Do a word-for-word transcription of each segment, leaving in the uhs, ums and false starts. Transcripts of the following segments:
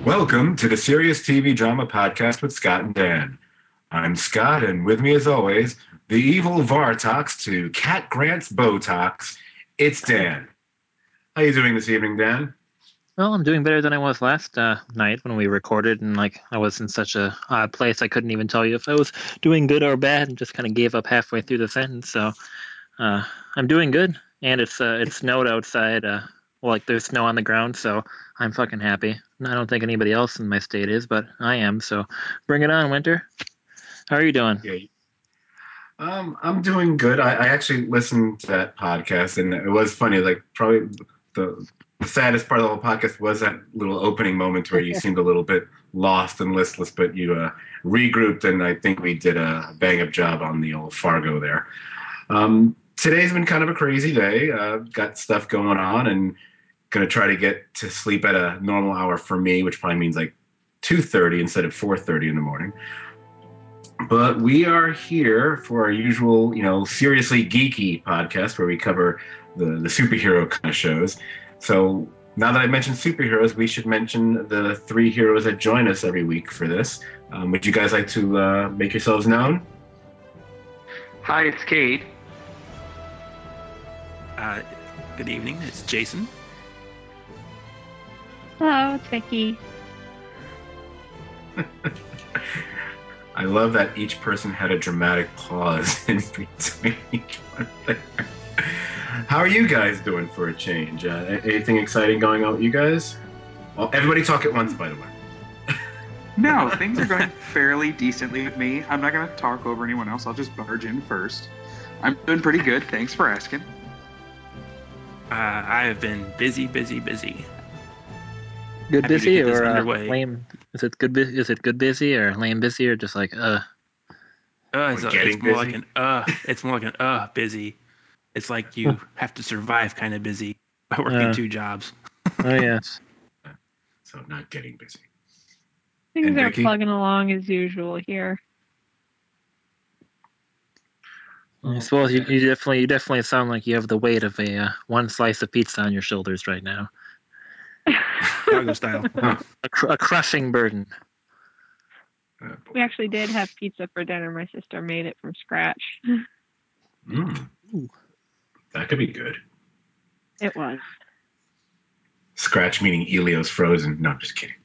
Welcome to the Serious T V Drama Podcast with Scott and Dan. I'm Scott, and with me as always, the evil Vartox to Cat Grant's Botox, it's Dan. How you doing this evening, Dan? Well, I'm doing better than I was last uh, night when we recorded, and like I was in such a odd place I couldn't even tell you if I was doing good or bad, and just kind of gave up halfway through the sentence. So uh, I'm doing good, and it's uh, it's snowed outside. Uh, well, like there's snow on the ground, so I'm fucking happy. I don't think anybody else in my state is, but I am. So bring it on, winter. How are you doing? Yeah. Um, I'm doing good. I, I actually listened to that podcast, and it was funny. Like probably the, the saddest part of the whole podcast was that little opening moment where you seemed a little bit lost and listless, but you uh, regrouped, and I think we did a bang up job on the old Fargo there. Um, today's been kind of a crazy day. Uh, got stuff going on, and gonna try to get to sleep at a normal hour for me, which probably means like two thirty instead of four thirty in the morning. But we are here for our usual, you know, seriously geeky podcast where we cover the, the superhero kind of shows. So now that I mentioned superheroes, we should mention the three heroes that join us every week for this. Um, would you guys like to uh, make yourselves known? Hi, it's Kate. Uh, good evening, it's Jason. Hello, it's Vicky. I love that each person had a dramatic pause in between each one there. How are you guys doing for a change? Uh, anything exciting going on with you guys? Well, everybody talk at once, by the way. No, things are going fairly decently with me. I'm not going to talk over anyone else. I'll just barge in first. I'm doing pretty good. Thanks for asking. Uh, I have been busy, busy, busy. Good Happy to busy get this or uh, underway. lame? Is it good? Bu- is it good busy or lame busy or just like uh? Uh, it's, Or a- getting it's more busy? like an uh. It's more like an uh busy. It's like you have to survive kind of busy by working Uh. two jobs. Oh yes. So not getting busy. Things And are Vicky? plugging along as usual here. I suppose you, you definitely you definitely sound like you have the weight of a uh, one slice of pizza on your shoulders right now. Chicago style. Huh. A, cr- a crushing burden. Uh, We actually did have pizza for dinner. My sister made it from scratch. mm, Ooh. that could be good. It was. Scratch meaning Elio's frozen. No, I'm just kidding.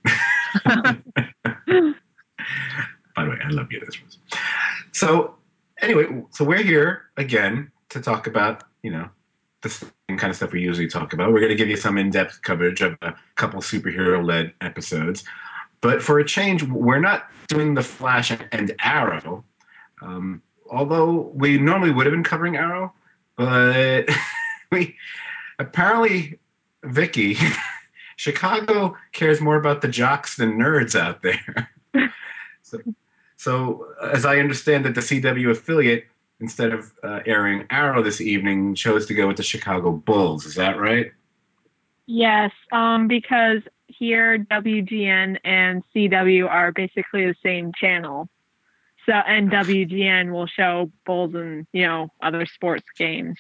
By the way, I love you. This was. So anyway, so we're here again to talk about, you know, the same kind of stuff we usually talk about. We're going to give you some in-depth coverage of a couple superhero-led episodes. But for a change, we're not doing the Flash and Arrow. Um, although we normally would have been covering Arrow, but we apparently, Vicky, Chicago cares more about the jocks than nerds out there. so, so, as I understand that the C W affiliate, instead of uh, airing Arrow this evening, chose to go with the Chicago Bulls. Is that right? Yes, um, because here W G N and C W are basically the same channel. So, and W G N will show Bulls and, you know, other sports games.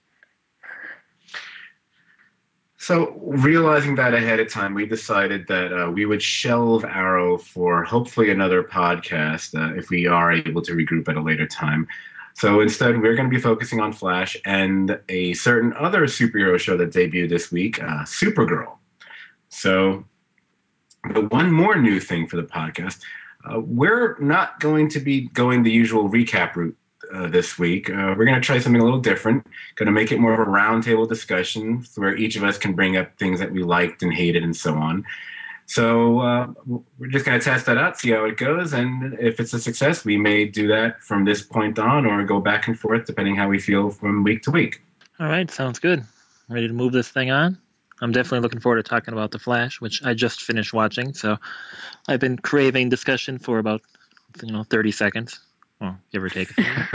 So, realizing that ahead of time, we decided that uh, we would shelve Arrow for hopefully another podcast uh, if we are able to regroup at a later time. So, instead, we're going to be focusing on Flash and a certain other superhero show that debuted this week, uh, Supergirl. So, the one more new thing for the podcast, uh, we're not going to be going the usual recap route uh, this week. Uh, we're going to try something a little different. Going to make it more of a roundtable discussion where each of us can bring up things that we liked and hated and so on. So uh, we're just going to test that out, see how it goes, and if it's a success, we may do that from this point on or go back and forth depending how we feel from week to week. All right, sounds good. Ready to move this thing on? I'm definitely looking forward to talking about The Flash, which I just finished watching. So I've been craving discussion for about, you know, thirty seconds, well, give or take.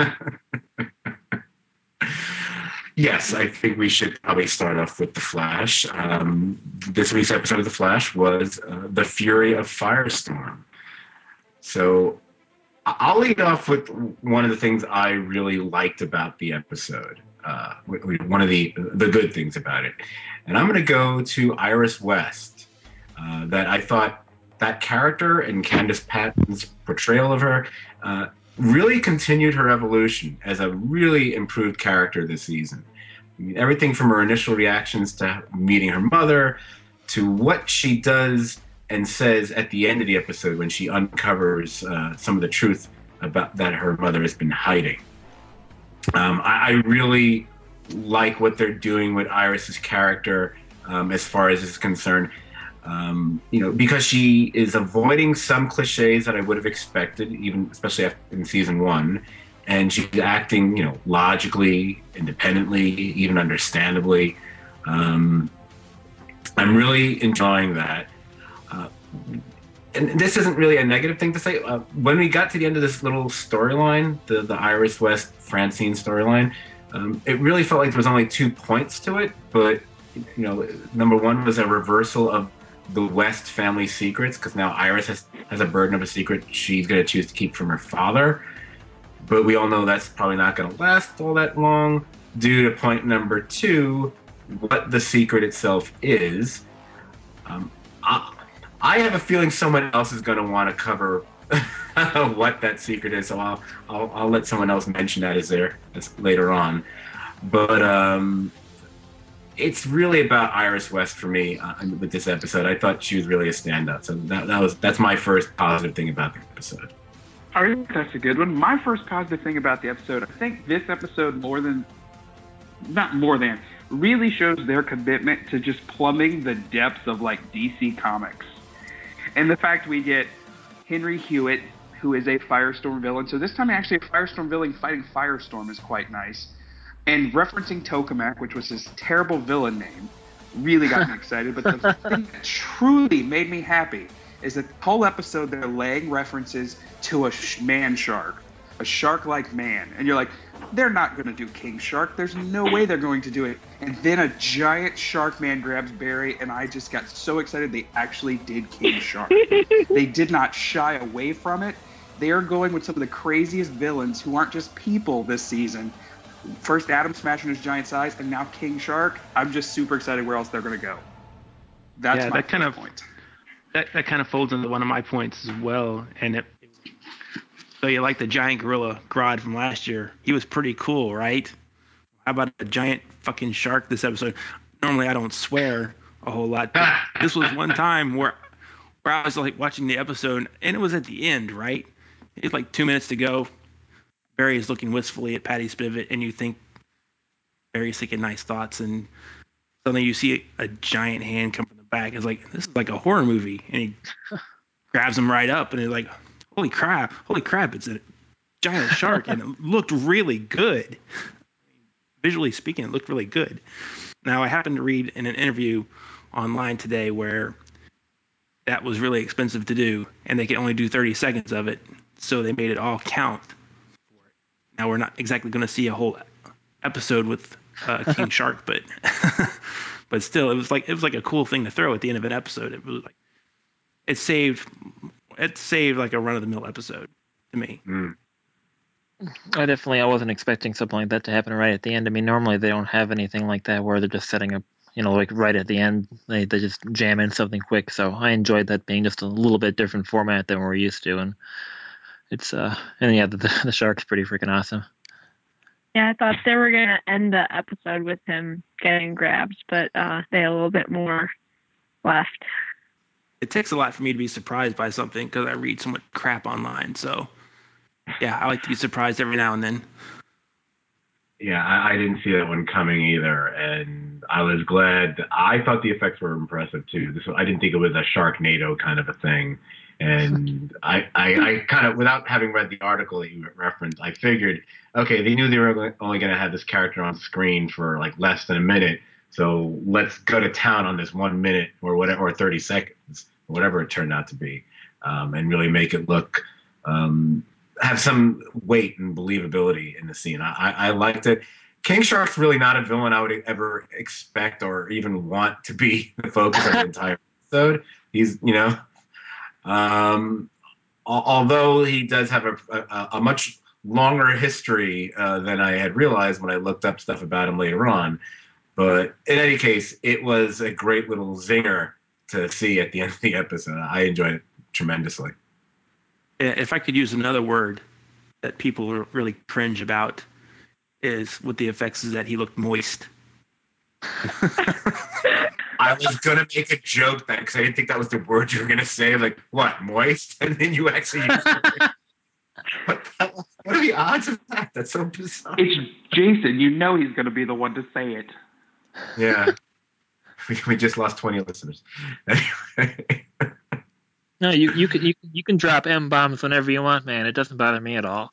Yes, I think we should probably start off with The Flash. Um, this week's episode of The Flash was uh, The Fury of Firestorm. So I- I'll lead off with one of the things I really liked about the episode. Uh, w- w- one of the the good things about it, and I'm going to go to Iris West. Uh, that I thought that character and Candice Patton's portrayal of her uh, really continued her evolution as a really improved character this season. I mean, everything from her initial reactions to meeting her mother to what she does and says at the end of the episode when she uncovers uh, some of the truth about that her mother has been hiding. Um, I, I really like what they're doing with Iris's character um, as far as is concerned. Um, you know, because she is avoiding some cliches that I would have expected, even especially after, in season one, and she's acting, you know, logically, independently, even understandably. Um, I'm really enjoying that. Uh, and this isn't really a negative thing to say. Uh, when we got to the end of this little storyline, the the Iris West Francine storyline, um, it really felt like there was only two points to it. But you know, number one was a reversal of the West family secrets, because now Iris has has a burden of a secret she's going to choose to keep from her father. But we all know that's probably not going to last all that long. Due to point number two, what the secret itself is. Um, I, I have a feeling someone else is going to want to cover what that secret is, so I'll, I'll I'll let someone else mention that as there as later on. But um, it's really about Iris West for me uh, with this episode. I thought she was really a standout, so that that was that's my first positive thing about the episode. I think that's a good one. My first positive thing about the episode, I think this episode more than, not more than, really shows their commitment to just plumbing the depths of like D C Comics. And the fact we get Henry Hewitt, who is a Firestorm villain. So this time actually a Firestorm villain fighting Firestorm is quite nice. And referencing Tokamak, which was his terrible villain name, really got me excited. But the thing that truly made me happy is that the whole episode they're laying references to a sh- man shark, a shark-like man. And you're like, they're not going to do King Shark. There's no way they're going to do it. And then a giant shark man grabs Barry, and I just got so excited they actually did King Shark. They did not shy away from it. They are going with some of the craziest villains who aren't just people this season. First Atom smashing his giant size, and now King Shark. I'm just super excited where else they're going to go. That's Yeah, my that kind of point. that, that kind of folds into one of my points as well. And it, so you like the giant gorilla Grodd from last year? He was pretty cool, right? How about a giant fucking shark this episode? Normally I don't swear a whole lot, but this was one time where where I was like watching the episode, and it was at the end, right? It's like two minutes to go. Barry is looking wistfully at Patty Spivot, and you think Barry's thinking nice thoughts, and suddenly you see a, a giant hand come from the back. It's like, this is like a horror movie, and he grabs him right up, and he's like, holy crap, holy crap, it's a giant shark, and it looked really good. Visually speaking, it looked really good. Now, I happened to read in an interview online today where that was really expensive to do, and they could only do thirty seconds of it, so they made it all count. Now, we're not exactly going to see a whole episode with uh, King Shark, but but still, it was like it was like a cool thing to throw at the end of an episode. It was like it saved it saved like a run of the mill episode to me. Mm. I definitely I wasn't expecting something like that to happen right at the end. I mean, normally they don't have anything like that where they're just setting up, you know, like right at the end. They they just jam in something quick. So I enjoyed that being just a little bit different format than we're used to, and it's uh and yeah, the the shark's pretty freaking awesome. Yeah, I thought they were gonna end the episode with him getting grabbed, but uh, they had a little bit more left. It takes a lot for me to be surprised by something because I read so much crap online. So yeah, I like to be surprised every now and then. Yeah, I, I didn't see that one coming either, and I was glad. I thought the effects were impressive too. This I didn't think it was a Sharknado kind of a thing, and I, I, I kind of, without having read the article that you referenced, I figured, okay, they knew they were only going to have this character on screen for like less than a minute, so let's go to town on this one minute or whatever, or thirty seconds, or whatever it turned out to be, um, and really make it look. Um, have some weight and believability in the scene. I, I, I liked it. King Shark's really not a villain I would ever expect or even want to be the focus of the entire episode. He's, you know, um, although he does have a, a, a much longer history uh, than I had realized when I looked up stuff about him later on. But in any case, it was a great little zinger to see at the end of the episode. I enjoyed it tremendously. If I could use another word that people really cringe about, is what the effects is that he looked moist. I was gonna make a joke then because I didn't think that was the word you were gonna say. Like, what, moist? And then you actually used it. What, the, what are the odds of that? That's so bizarre. It's Jason. You know he's going to be the one to say it. Yeah. We, we just lost twenty listeners. No, you you can you, you can drop M bombs whenever you want, man. It doesn't bother me at all.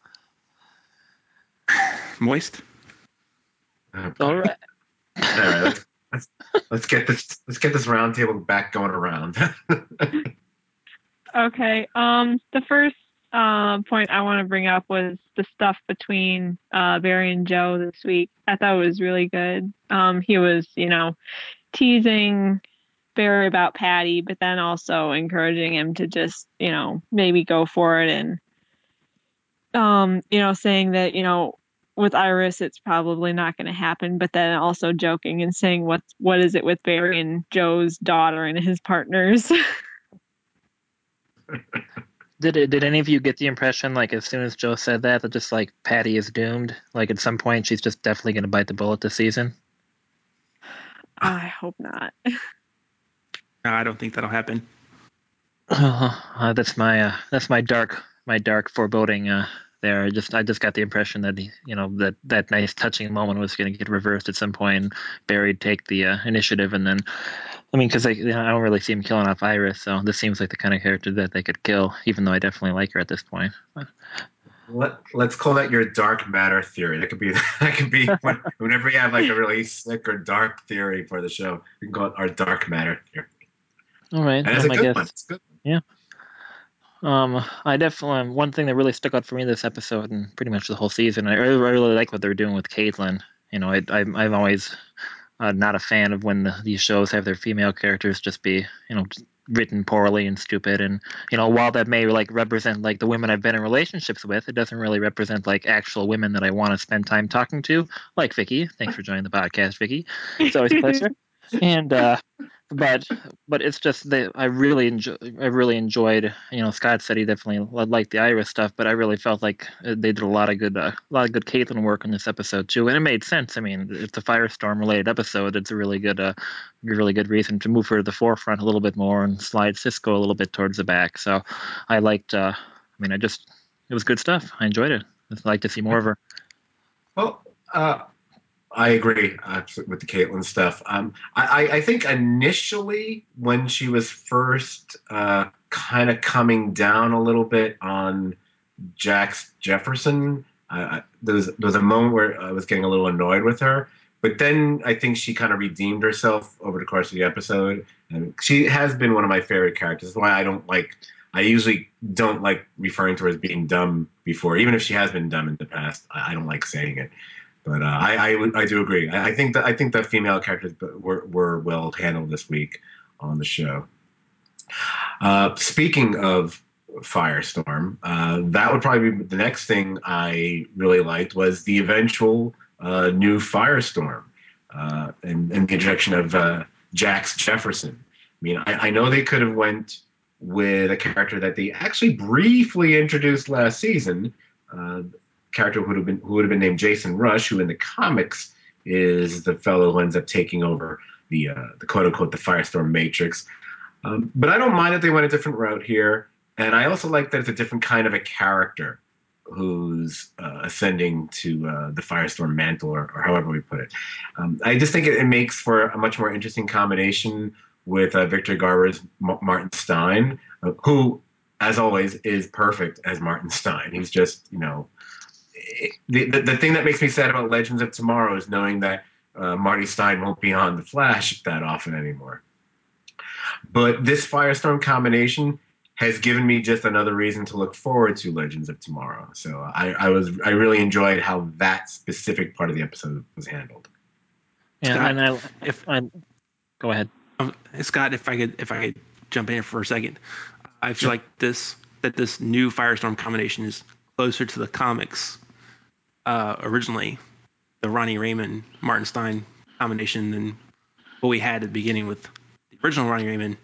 Moist. Okay. All right. All right. Let's, let's let's get this let's get this roundtable back going around. Okay. Um, the first uh, point I want to bring up was the stuff between uh, Barry and Joe this week. I thought it was really good. Um, he was, you know, teasing Barry about Patty, but then also encouraging him to just, you know, maybe go for it, and, um, you know, saying that, you know, with Iris, it's probably not going to happen, but then also joking and saying, what, what is it with Barry and Joe's daughter and his partners? Did it, did any of you get the impression, like, as soon as Joe said that, that just, like, Patty is doomed? Like, at some point, she's just definitely going to bite the bullet this season? I hope not. No, I don't think that'll happen. Uh, that's my uh, that's my dark my dark foreboding uh, there. I just I just got the impression that he, you know, that that nice touching moment was going to get reversed at some point, and Barry'd take the uh, initiative, and then I mean, because I, you know, I don't really see him killing off Iris, so this seems like the kind of character that they could kill, even though I definitely like her at this point. But, Let, let's call that your dark matter theory. That could be that could be when, whenever you have like a really sick or dark theory for the show, we can call it our dark matter theory. all right, And it's um, a I good guess. one. It's a good. Yeah. Um, I definitely um, one thing that really stuck out for me this episode and pretty much the whole season. I really, I really like what they're doing with Caitlin. You know, I, I I'm always uh, not a fan of when the, these shows have their female characters just be, you know, written poorly and stupid. And you know, while that may like represent like the women I've been in relationships with, it doesn't really represent like actual women that I want to spend time talking to, like Vicky. Thanks for joining the podcast, Vicky. It's always a pleasure. And uh, but but it's just that I really enjoy. I really enjoyed. You know, Scott said he definitely liked the Iris stuff, but I really felt like they did a lot of good, uh, a lot of good Caitlin work in this episode too, and it made sense. I mean, it's a Firestorm related episode. It's a really good, uh, really good reason to move her to the forefront a little bit more and slide Cisco a little bit towards the back. So I liked. Uh, I mean, I just it was good stuff. I enjoyed it. I'd like to see more of her. Well, uh, I agree uh, with the Caitlyn stuff. Um, I, I think initially when she was first uh, kind of coming down a little bit on Jax Jefferson, uh, there, was, there was a moment where I was getting a little annoyed with her. But then I think she kind of redeemed herself over the course of the episode. And she has been one of my favorite characters. That's why I don't like, I usually don't like referring to her as being dumb before. Even if she has been dumb in the past, I, I don't like saying it. But uh, I, I I do agree. I, I think that I think the female characters were were well handled this week on the show. Uh, speaking of Firestorm, uh, that would probably be the next thing I really liked was the eventual uh, new Firestorm uh, and, and the introduction of uh, Jax Jefferson. I mean, I, I know they could have went with a character that they actually briefly introduced last season. Uh, character who would have been who would have been named Jason Rush, who in the comics is the fellow who ends up taking over the uh, the quote unquote the Firestorm Matrix. Um, but I don't mind that they went a different route here, and I also like that it's a different kind of a character who's uh, ascending to uh, the Firestorm mantle, or, or however we put it. Um, I just think it, it makes for a much more interesting combination with uh, Victor Garber's M- Martin Stein, uh, who, as always, is perfect as Martin Stein. He's just, you know, the, the, the thing that makes me sad about Legends of Tomorrow is knowing that uh, Marty Stein won't be on The Flash that often anymore. But this Firestorm combination has given me just another reason to look forward to Legends of Tomorrow. So I, I was I really enjoyed how that specific part of the episode was handled. Yeah, Scott, and I, if I go ahead. um, Scott, if I could if I could jump in here for a second, I feel like this that this new Firestorm combination is closer to the comics uh, originally, the Ronnie Raymond Martin Stein combination than what we had at the beginning with the original Ronnie Raymond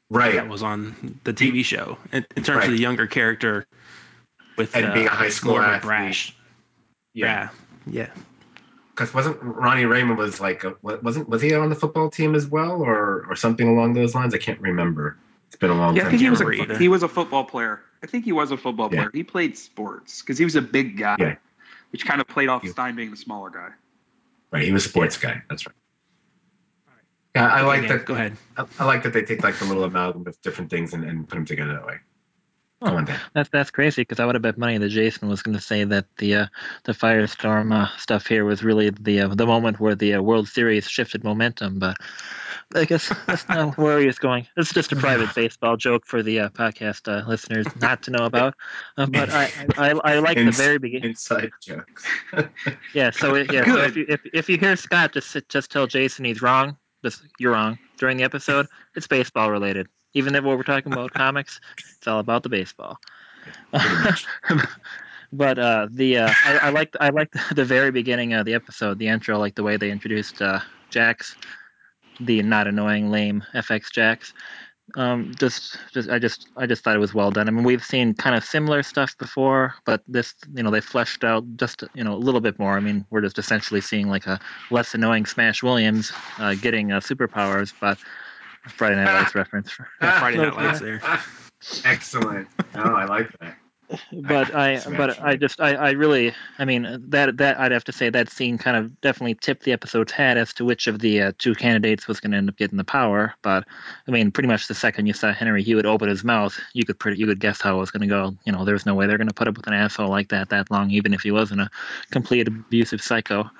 Right. that was on the T V show in, in terms Right. of the younger character with And uh, being a high school more of a athlete. brash. Yeah. Yeah. Yeah. Because wasn't Ronnie Raymond was like a, wasn't was he on the football team as well or or something along those lines? I can't remember. It's been a long Yeah, I time. think he was remember a either. he was a football player. I think he was a football Yeah. player. He played sports because he was a big guy, Yeah. which kind of played off He- Stein being the smaller guy. Right. He was a sports Yeah. guy. That's right. Yeah, I Okay, like Dan, that. go ahead. I, I like that they take like the little amalgam of different things and, and put them together that way. Come on, Dan. That's that's crazy because I would have bet money that Jason was going to say that the uh, the Firestorm uh, stuff here was really the uh, the moment where the uh, World Series shifted momentum. But I guess that's not where he was going. It's just a private baseball joke for the uh, podcast uh, listeners not to know about. Uh, but I I, I, I like the Ins- very beginning. inside jokes. Yeah. So it, yeah. So if you if if you hear Scott just sit- just tell Jason he's wrong. Just you're wrong during the episode. It's baseball related. Even if we're talking about comics, it's all about the baseball. Pretty much. But uh, the uh, I, I liked I liked the very beginning of the episode, the intro, like the way they introduced uh, Jax, the not annoying lame F X Jax. Um, just just I just I just thought it was well done. I mean, we've seen kind of similar stuff before, but this you know they fleshed out just you know a little bit more. I mean, we're just essentially seeing like a less annoying Smash Williams uh, getting uh, superpowers, but Friday Night Lights reference. Yeah, Friday Night So, Lights there. Excellent. Oh, I like that. but I, Smash but I Mouth. just, I, I really, I mean, that, that I'd have to say that scene kind of definitely tipped the episode's head as to which of the uh, two candidates was going to end up getting the power. But I mean, pretty much the second you saw Henry Hewitt open his mouth, you could pretty, you could guess how it was going to go. You know, there's no way they're going to put up with an asshole like that that long, even if he wasn't a complete abusive psycho.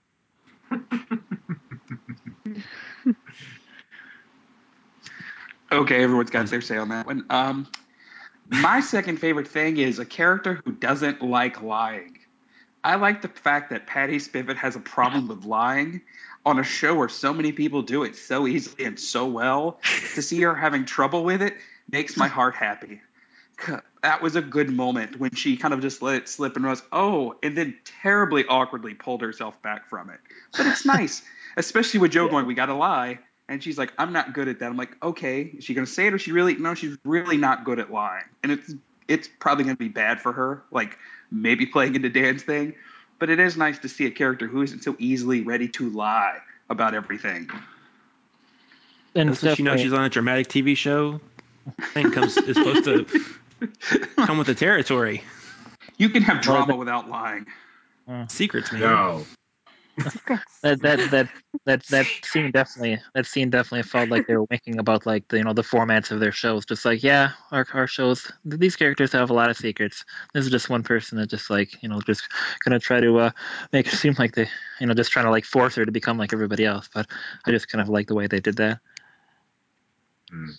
Okay, everyone's got their say on that one. Um, my second favorite thing is a character who doesn't like lying. I like the fact that Patty Spivot has a problem with lying on a show where so many people do it so easily and so well. To see her having trouble with it makes my heart happy. That was a good moment when she kind of just let it slip and was, oh, and then terribly awkwardly pulled herself back from it. But it's nice, especially with Joe going, we got to lie. And she's like, I'm not good at that. I'm like, okay, is she going to say it or she really? No, she's really not good at lying. And it's it's probably going to be bad for her, like maybe playing into Dan's thing. But it is nice to see a character who isn't so easily ready to lie about everything. And That's what she knows she's on a dramatic T V show. Thing comes is supposed to come with the territory. You can have Well, drama that- without lying. Secrets, man. No. that that that that that scene definitely that scene definitely felt like they were thinking about like the you know the formats of their shows. Just like yeah, our our shows these characters have a lot of secrets. This is just one person that just like you know just gonna try to uh, make it seem like they you know just trying to like force her to become like everybody else. But I just kind of like the way they did that. Mm.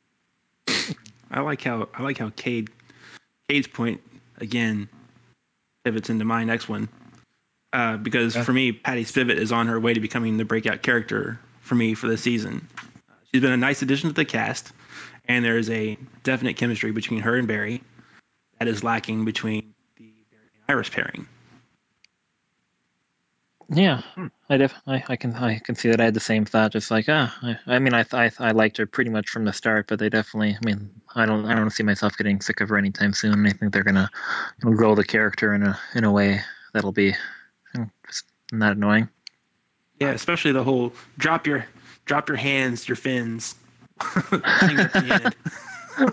I like how I like how Cade Cade's point again pivots into my next one. Uh, because Yeah. for me, Patty Spivot is on her way to becoming the breakout character for me for this season. Uh, she's been a nice addition to the cast, and there's a definite chemistry between her and Barry that is lacking between the Barry and Iris pairing. Yeah, Hmm. I def I, I can I can see that I had the same thought. Just like ah, I, I mean I, I I liked her pretty much from the start, but they definitely. I mean I don't I don't see myself getting sick of her anytime soon. I think they're gonna you know, grow the character in a in a way that'll be you know, just not annoying. Yeah, especially the whole drop your drop your hands, your fins. thing at the end.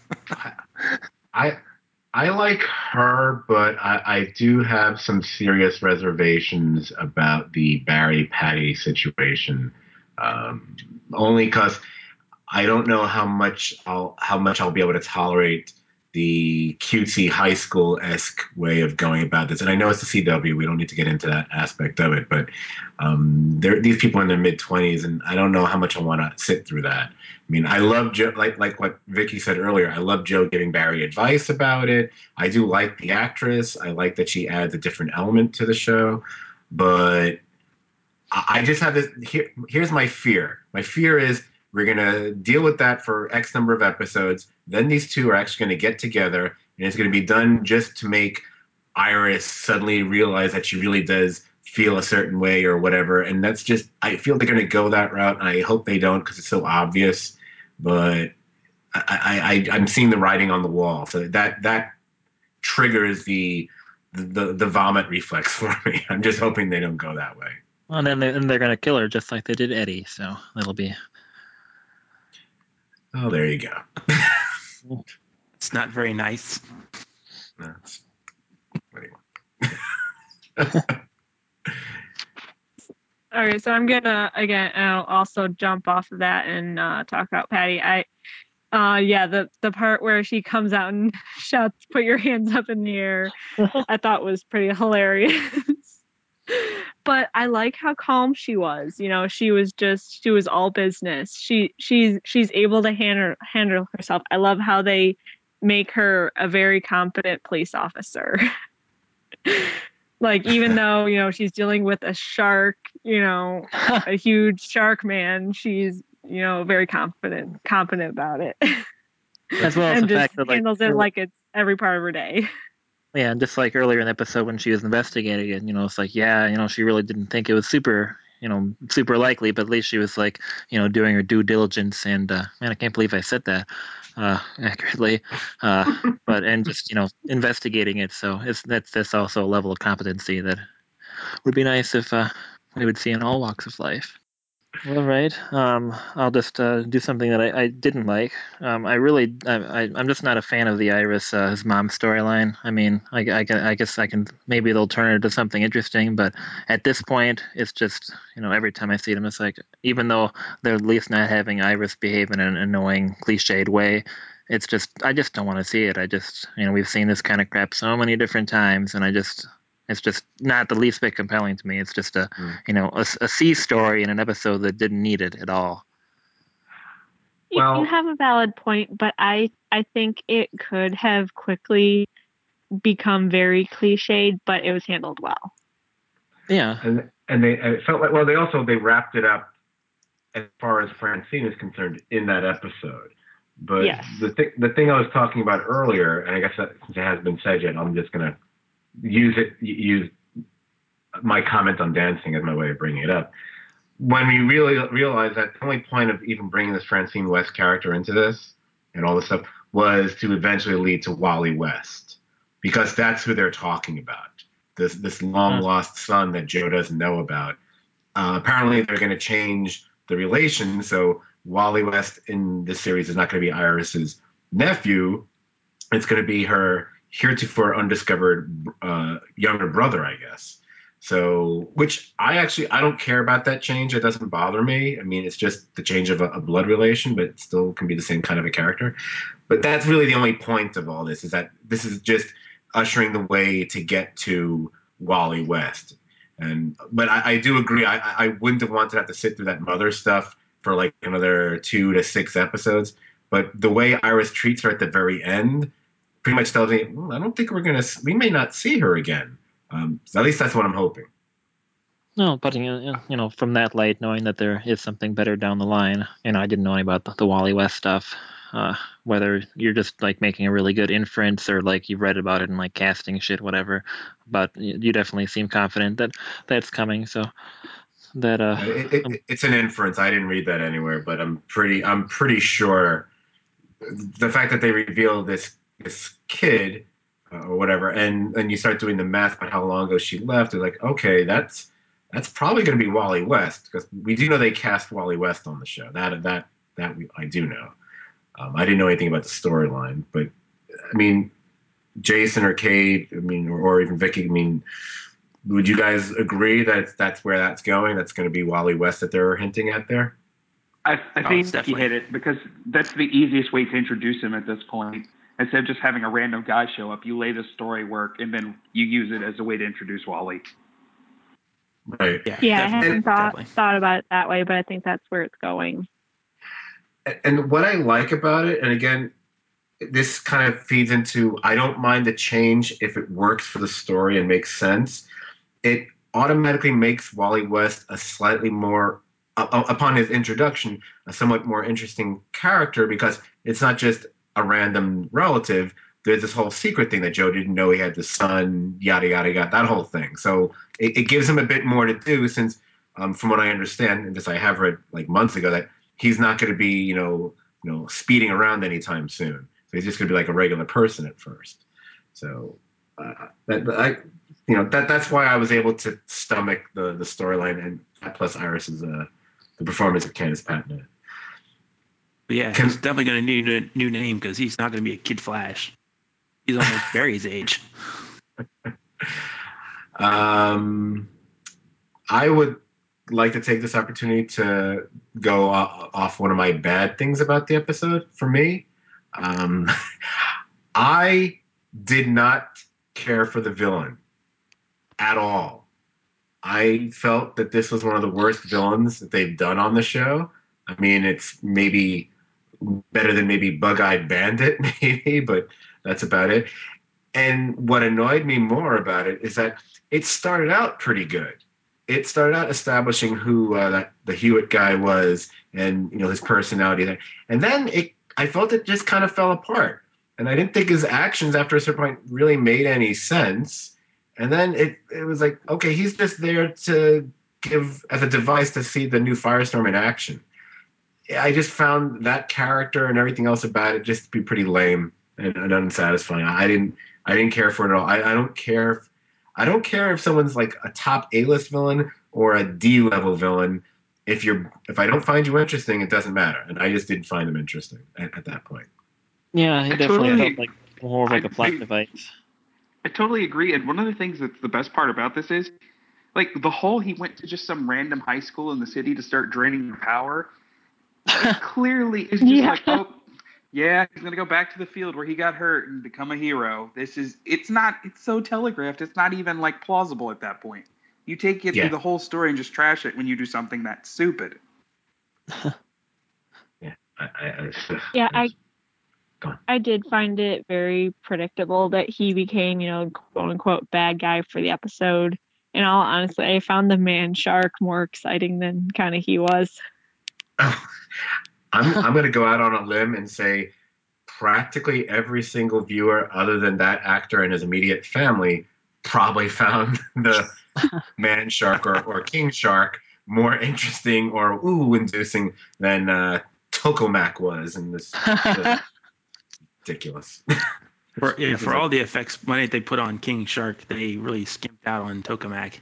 I I like her, but I, I do have some serious reservations about the Barry Patty situation. Um, only because I don't know how much I'll how much I'll be able to tolerate the cutesy high school esque way of going about this. And I know it's the C W. We don't need to get into that aspect of it, but um, they're these people in their mid twenties, and I don't know how much I want to sit through that. I mean, I love Joe, like like what Vicky said earlier. I love Joe giving Barry advice about it. I do like the actress. I like that she adds a different element to the show, but I I just have this. Here, here's my fear. My fear is we're gonna deal with that for X number of episodes. Then these two are actually gonna get together, and it's gonna be done just to make Iris suddenly realize that she really does feel a certain way or whatever. And that's just I feel they're gonna go that route, and I hope they don't because it's so obvious. But I, I I'm seeing the writing on the wall. So that that triggers the the the vomit reflex for me. I'm just hoping they don't go that way. Well, and then they, and they're gonna kill her just like they did Eddie. So that'll be. Oh, there you go. It's not very nice. That's, All right, so I'm gonna again I'll also jump off of that and uh, talk about Patty. I uh yeah, the the part where she comes out and shouts, "Put your hands up in the air," I thought was pretty hilarious. But I like how calm she was. You know, she was just she was all business. She she's she's able to handle handle herself. I love how they make her a very competent police officer. Like, even though, you know, she's dealing with a shark, you know, a huge shark man, she's, you know, very confident, confident about it. As well as and the just fact that, like, handles it early- like it's every part of her day. yeah, and just like earlier in the episode when she was investigating it, you know, it's like, yeah, you know, she really didn't think it was super, you know, super likely, but at least she was like, you know, doing her due diligence. And uh, man, I can't believe I said that uh, accurately. Uh, but and just, you know, investigating it. So it's that's that's also a level of competency that would be nice if uh, we would see in all walks of life. All right. Um, I'll just uh, do something that I, I didn't like. Um, I really, I, I, I'm just not a fan of the Iris, uh, his mom storyline. I mean, I, I, I guess I can, maybe they'll turn it into something interesting, but at this point, it's just, you know, every time I see them, it's like, even though they're at least not having Iris behave in an annoying, cliched way, it's just, I just don't want to see it. I just, you know, we've seen this kind of crap so many different times, and I just, it's just not the least bit compelling to me. It's just a, mm. you know, a, a C story in an episode that didn't need it at all. Well, you, you have a valid point, but I, I think it could have quickly become very cliched, but it was handled well. Yeah, and and they it felt like well, they also they wrapped it up as far as Francine is concerned in that episode. But yes. the thing the thing I was talking about earlier, and I guess that, since it has been said yet, I'm just gonna use it use my comment on dancing as my way of bringing it up. When we really realized that the only point of even bringing this Francine West character into this and all this stuff was to eventually lead to Wally West, because that's who they're talking about. This this long lost son that Joe doesn't know about. Uh, apparently, they're going to change the relation. So Wally West in this series is not going to be Iris's nephew. It's going to be her heretofore undiscovered uh, younger brother, I guess. So, which I actually, I don't care about that change. It doesn't bother me. I mean, it's just the change of a, a blood relation, but it still can be the same kind of a character. But that's really the only point of all this, is that this is just ushering the way to get to Wally West. And, but I, I do agree. I, I wouldn't have wanted to have to sit through that mother stuff for like another two to six episodes. But the way Iris treats her at the very end pretty much tells me, well, I don't think we're going to, we may not see her again. Um, so at least that's what I'm hoping. No, but you know, from that light, knowing that there is something better down the line, you know, I didn't know any about the, the Wally West stuff. Uh, whether you're just like making a really good inference or like you've read about it and like casting shit, whatever. But you definitely seem confident that that's coming. So that uh, it, it, it, it's an inference. I didn't read that anywhere, but I'm pretty, I'm pretty sure the fact that they reveal this this kid uh, or whatever, and and you start doing the math on how long ago she left, they're like, okay, that's that's probably going to be Wally West, because we do know they cast Wally West on the show. That that that we, I do know. Um, I didn't know anything about the storyline, but I mean, Jason or Kate, I mean, or, or even Vicky, I mean, would you guys agree that it's, that's where that's going? That's going to be Wally West that they're hinting at there? I, I Oh, think it's you hit it, because that's the easiest way to introduce him at this point. Instead of just having a random guy show up, you lay the story work and then you use it as a way to introduce Wally. Right. Yeah, yeah I hadn't thought, definitely. thought about it that way, but I think that's where it's going. And what I like about it, and again, this kind of feeds into, I don't mind the change if it works for the story and makes sense. It automatically makes Wally West a slightly more, uh, upon his introduction, a somewhat more interesting character, because it's not just a random relative. There's this whole secret thing that Joe didn't know he had the son, yada, yada, yada, that whole thing. So it, it gives him a bit more to do, since, um, from what I understand, and this I have read like months ago, that he's not going to be, you know, you know, speeding around anytime soon. So he's just going to be like a regular person at first. So uh, that I, you know, that that's why I was able to stomach the the storyline, and plus Iris's uh, the performance of Candice Patton in it. But yeah, Can- he's definitely going to need a new name because he's not going to be a Kid Flash. He's almost Barry's age. Um, I would like to take this opportunity to go off one of my bad things about the episode for me. Um, I did not care for the villain at all. I felt that this was one of the worst villains that they've done on the show. I mean, it's maybe better than maybe Bug-Eyed Bandit, maybe, but that's about it. And what annoyed me more about it is that it started out pretty good. It started out establishing who uh, that the Hewitt guy was, and you know his personality, and then it. I felt it just kind of fell apart, and I didn't think his actions after a certain point really made any sense. And then it it was like, okay, he's just there to give as a device to see the new Firestorm in action. I just found that character and everything else about it just to be pretty lame and, and unsatisfying. I didn't I didn't care for it at all. I, I don't care if I don't care if someone's like a top A-list villain or a D-level villain. If you're if I don't find you interesting, it doesn't matter. And I just didn't find them interesting at, at that point. Yeah, he I definitely totally- felt like more of like a I- plot I- device. I totally agree. And one of the things that's the best part about this is, like, the whole he went to just some random high school in the city to start draining your power. It clearly is just Yeah. like, oh, yeah, he's gonna go back to the field where he got hurt and become a hero. This is, it's not, it's so telegraphed. It's not even like plausible at that point. You take it Yeah. through the whole story and just trash it when you do something that stupid. Yeah, I, I, I Yeah, I Go on. I did find it very predictable that he became, you know, quote unquote bad guy for the episode. And all honestly, I found the man shark more exciting than kind of he was. I'm I'm going to go out on a limb and say practically every single viewer other than that actor and his immediate family probably found the man shark or, or king shark more interesting or ooh inducing than uh, Tokamak was in this. this ridiculous. For, yeah, This for is all like- the effects money they put on King Shark, they really skimped out on Tokamak.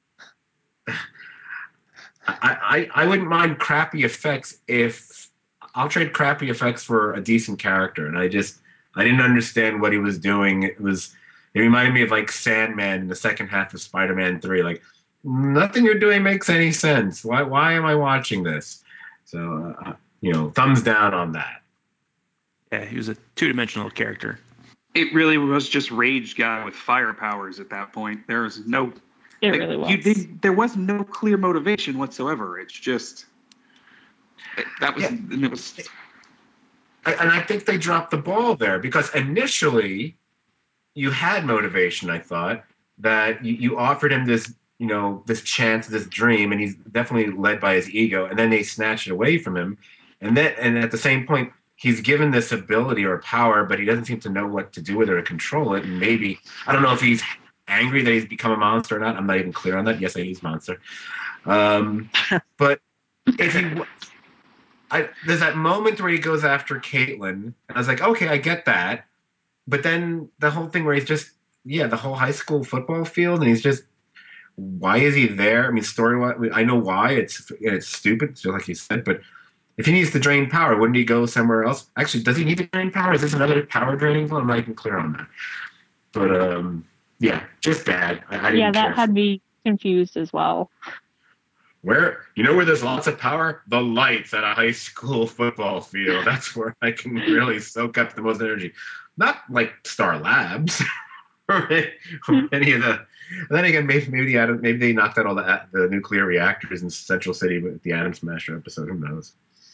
I, I, I wouldn't mind crappy effects if I'll trade crappy effects for a decent character. And I just I didn't understand what he was doing. It was it reminded me of like Sandman in the second half of Spider-Man three. Like nothing you're doing makes any sense. Why why am I watching this? So uh, you know, thumbs down on that. Yeah, he was a two-dimensional character. It really was just Rage Guy with fire powers at that point. There was no, It like, really was. you did, there was no clear motivation whatsoever. It's just that was Yeah. and it was And I think they dropped the ball there because initially you had motivation, I thought, that you, you offered him this, you know, this chance, this dream, and he's definitely led by his ego, and then they snatch it away from him. And then and at the same point, he's given this ability or power, but he doesn't seem to know what to do with it or control it. And maybe I don't know if he's angry that he's become a monster or not. I'm not even clear on that. Yes, I use monster. Um, but if he I, there's that moment where he goes after Caitlin, and I was like, okay, I get that. But then the whole thing where he's just, yeah, the whole high school football field, and he's just, why is he there? I mean, story wise, I know why. It's it's stupid, just like you said. But if he needs to drain power, wouldn't he go somewhere else? Actually, does he need to drain power? Is this another power draining film? I'm not even clear on that. But um, yeah, just bad. I, I didn't Yeah, that care. had me confused as well. Where you know where there's lots of power? The lights at a high school football field. That's where I can really soak up the most energy. Not like Star Labs or, or any of the. Then again, maybe maybe the Adam, maybe they knocked out all the the nuclear reactors in Central City with the Atom Smasher episode. Who knows?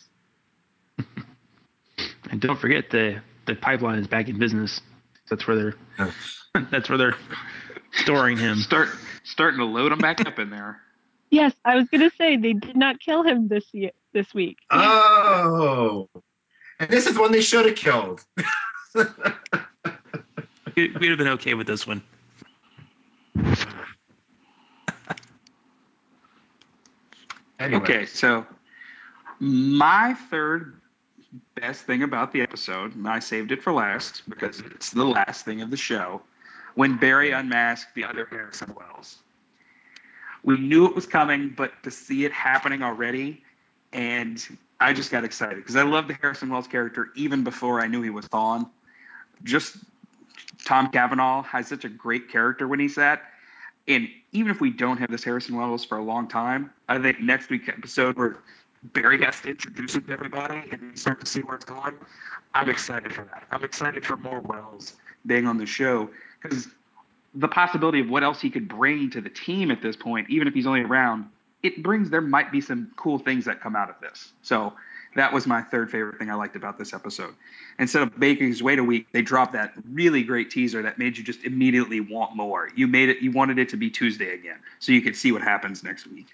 And don't forget the the pipeline is back in business. That's where they're Oh. that's where they're storing him. start starting to load them back up in there. Yes, I was gonna say they did not kill him this year, this week. Oh, and this is one they should have killed. We'd have been okay with this one. Anyway. Okay, so my third best thing about the episode, and I saved it for last because it's the last thing of the show, when Barry unmasked the other Harrison Wells. We knew it was coming, but to see it happening already, and I just got excited because I loved the Harrison Wells character even before I knew he was Thawne. Just Tom Cavanaugh has such a great character when he's that. And even if we don't have this Harrison Wells for a long time, I think next week's episode where Barry has to introduce him to everybody and we start to see where it's going, I'm excited for that. I'm excited for more Wells being on the show because the possibility of what else he could bring to the team at this point, even if he's only around, it brings, there might be some cool things that come out of this. So that was my third favorite thing I liked about this episode. Instead of making his wait a week, they dropped that really great teaser that made you just immediately want more. You made it, you wanted it to be Tuesday again, so you could see what happens next week.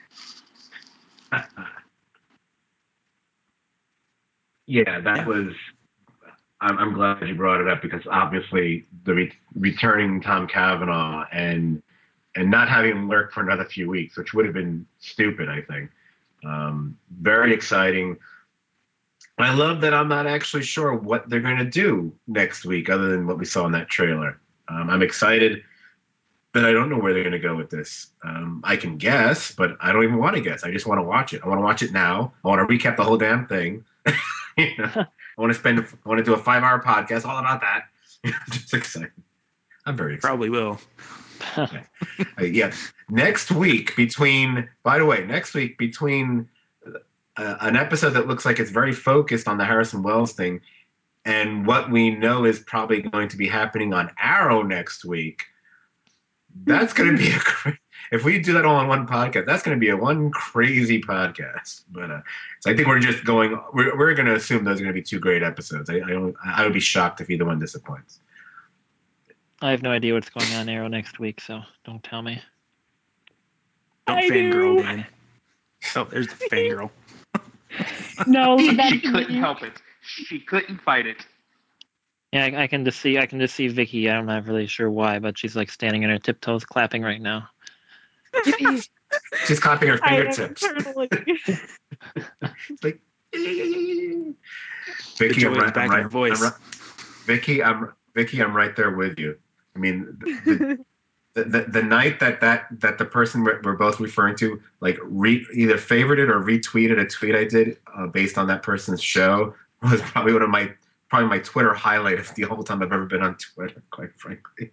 Yeah, that was. I'm, I'm glad you brought it up because obviously the re- returning Tom Cavanaugh and and not having him lurk for another few weeks, which would have been stupid, I think. Um, very exciting. I love that I'm not actually sure what they're going to do next week other than what we saw in that trailer. Um, I'm excited, but I don't know where they're going to go with this. Um, I can guess, but I don't even want to guess. I just want to watch it. I want to watch it now. I want to recap the whole damn thing. You know, I want to spend. I want to do a five-hour podcast all about that. Just excited. I'm very excited. Probably will. Okay. Uh, yeah. Next week, between. By the way, next week between uh, an episode that looks like it's very focused on the Harrison Wells thing, and what we know is probably going to be happening on Arrow next week. That's going to be a. If we do that all on one podcast, that's going to be a one crazy podcast. But uh, so I think we're just going. We're we're going to assume those are going to be two great episodes. I I, don't, I would be shocked if either one disappoints. I have no idea what's going on Arrow next week, so don't tell me. Don't I fangirl, do. Dan. Oh, there's the fangirl. No, that's She couldn't me. help it. She couldn't fight it. Yeah, I, I can just see I can just see Vicky. I'm not really sure why, but she's like standing on her tiptoes, clapping right now. Yippee! She's clapping her I am fingertips. internally. It's like, The Vicky, joy I'm is right. back I'm right. in her voice. I'm right. Vicky, I'm Vicky. I'm right there with you. I mean, the, the, the, the night that, that that the person we're, we're both referring to like re, either favorited or retweeted a tweet I did uh, based on that person's show was probably one of my probably my Twitter highlight of the whole time I've ever been on Twitter, quite frankly.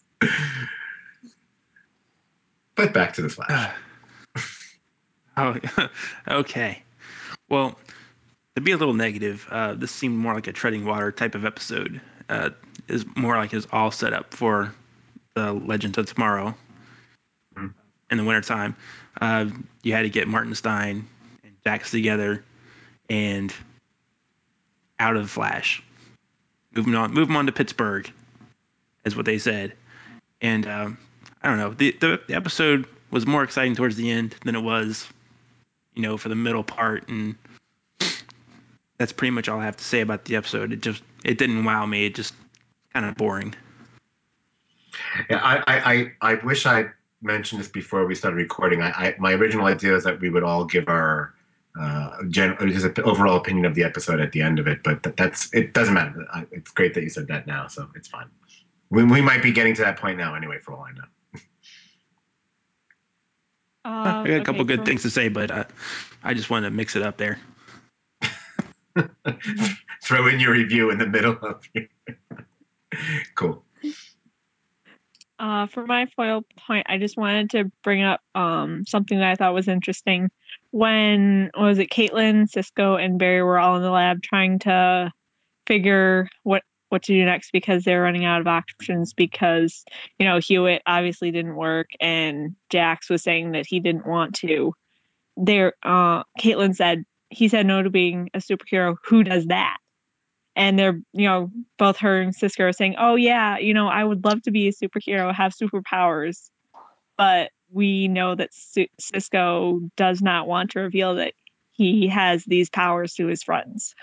But back to the Flash. Oh, okay. Well, to be a little negative, uh, this seemed more like a treading water type of episode. Uh, is more like it's all set up for the Legends of Tomorrow Mm-hmm. in the wintertime. Uh, you had to get Martin Stein and Jax together and out of Flash. Moving on, move them on to Pittsburgh, is what they said. And um, I don't know. The, the the episode was more exciting towards the end than it was, you know, for the middle part. And that's pretty much all I have to say about the episode. It just it didn't wow me. It just kind of boring. Yeah, I, I, I, I wish I mentioned this before we started recording. I, I my original idea is that we would all give our uh, gen, just an overall opinion of the episode at the end of it, but that, that's it doesn't matter. I, it's great that you said that now, so it's fine. We we might be getting to that point now anyway, for all I know. Uh, I got a couple okay, good for- things to say, but uh, I just wanted to mix it up there. Throw in your review in the middle of your... Cool. Uh, for my foil point, I just wanted to bring up um something that I thought was interesting. When what was it Caitlin, Cisco, and Barry were all in the lab trying to figure what what to do next because they were running out of options because you know Hewitt obviously didn't work and Jax was saying that he didn't want to. There, uh, Caitlin said he said no to being a superhero. Who does that? And they're, you know, both her and Cisco are saying, oh, yeah, you know, I would love to be a superhero, have superpowers. But we know that C- Cisco does not want to reveal that he has these powers to his friends.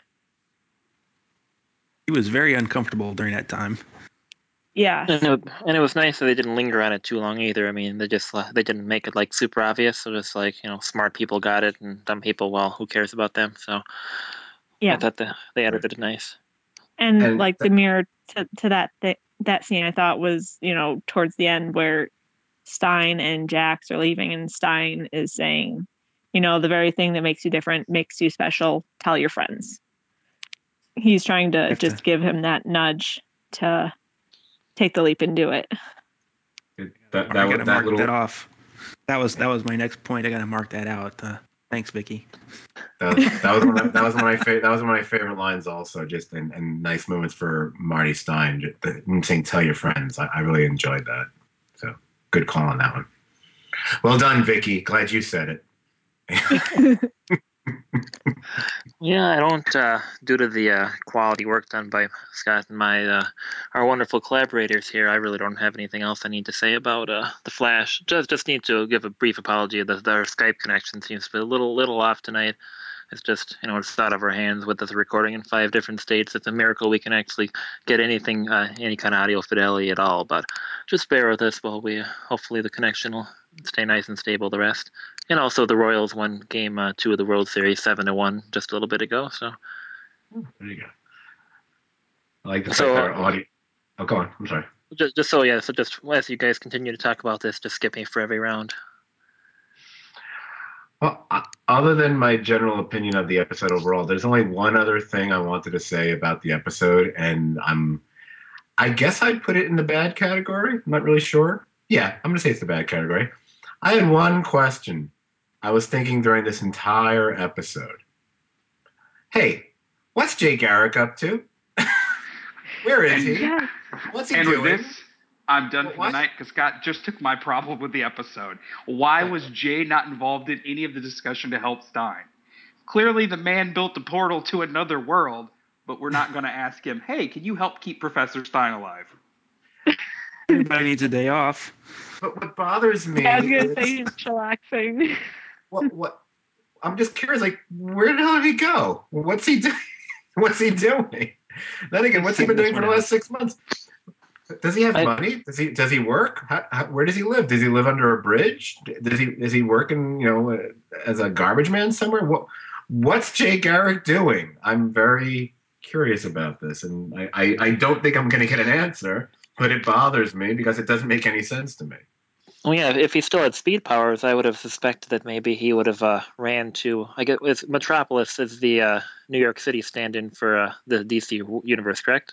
He was very uncomfortable during that time. Yeah. And it, and it was nice that they didn't linger on it too long either. I mean, they just uh, they didn't make it like super obvious. So just like you know, smart people got it, and dumb people, well, who cares about them? So Yeah. I thought the, they added it nice. And, And like the mirror to, to that th- that scene, I thought was, you know, towards the end where Stein and Jax are leaving, and Stein is saying, you know, the very thing that makes you different makes you special. Tell your friends. He's trying to Have just to- give him that nudge to take the leap and do it. it, that I that, gotta that mark little that off. That was that was my next point. I gotta mark that out. Uh, thanks, Vicky. that was that was one of, that was one of my fa- that was one of my favorite lines. Also, just and, and nice moments for Marty Stein. Just the, saying "Tell your friends." I, I really enjoyed that. So good call on that one. Well done, Vicky. Glad you said it. Yeah, I don't. Uh, due to the uh, quality work done by Scott and my uh, our wonderful collaborators here, I really don't have anything else I need to say about uh, the Flash. Just just need to give a brief apology that our Skype connection seems to be a little little off tonight. It's just, you know, it's out of our hands with us recording in five different states. It's a miracle we can actually get anything, uh, any kind of audio fidelity at all. But just bear with us while we, hopefully the connection will stay nice and stable the rest. And also the Royals won game uh, two of the World Series seven to one just a little bit ago. So There you go. I like the So, fact that our audio. Oh, go on. I'm sorry. just, just so, yeah, so just as you guys continue to talk about this, just skip me for every round. Well, uh, other than my general opinion of the episode overall, there's only one other thing I wanted to say about the episode, and I'm, I guess I'd put it in the bad category. I'm not really sure. Yeah, I'm gonna say it's the bad category. I had one question. I was thinking during this entire episode. Hey, what's Jay Garrick up to? Where is he? Yeah. What's he And doing? with this, I'm done What- for the what? night because Scott just took my problem with the episode. Why was Jay not involved in any of the discussion to help Stein? Clearly, the man built the portal to another world, but we're not going to ask him, hey, can you help keep Professor Stein alive? Everybody needs a day off. But what bothers me I was gonna is say chillaxing. what what I'm just curious, like, where the hell did he go? What's he doing? What's he doing? Then again, what's he been doing for the last six months? Does he have I- money? Does he does he work? How, how, where does he live? Does he live under a bridge? Does he is he working, you know, as a garbage man somewhere? What what's Jay Garrick doing? I'm very curious about this, and I, I, I don't think I'm going to get an answer, but it bothers me because it doesn't make any sense to me. Well, yeah, if he still had speed powers, I would have suspected that maybe he would have uh, ran to. I guess it's Metropolis is the uh, New York City stand-in for uh, the D C universe, correct?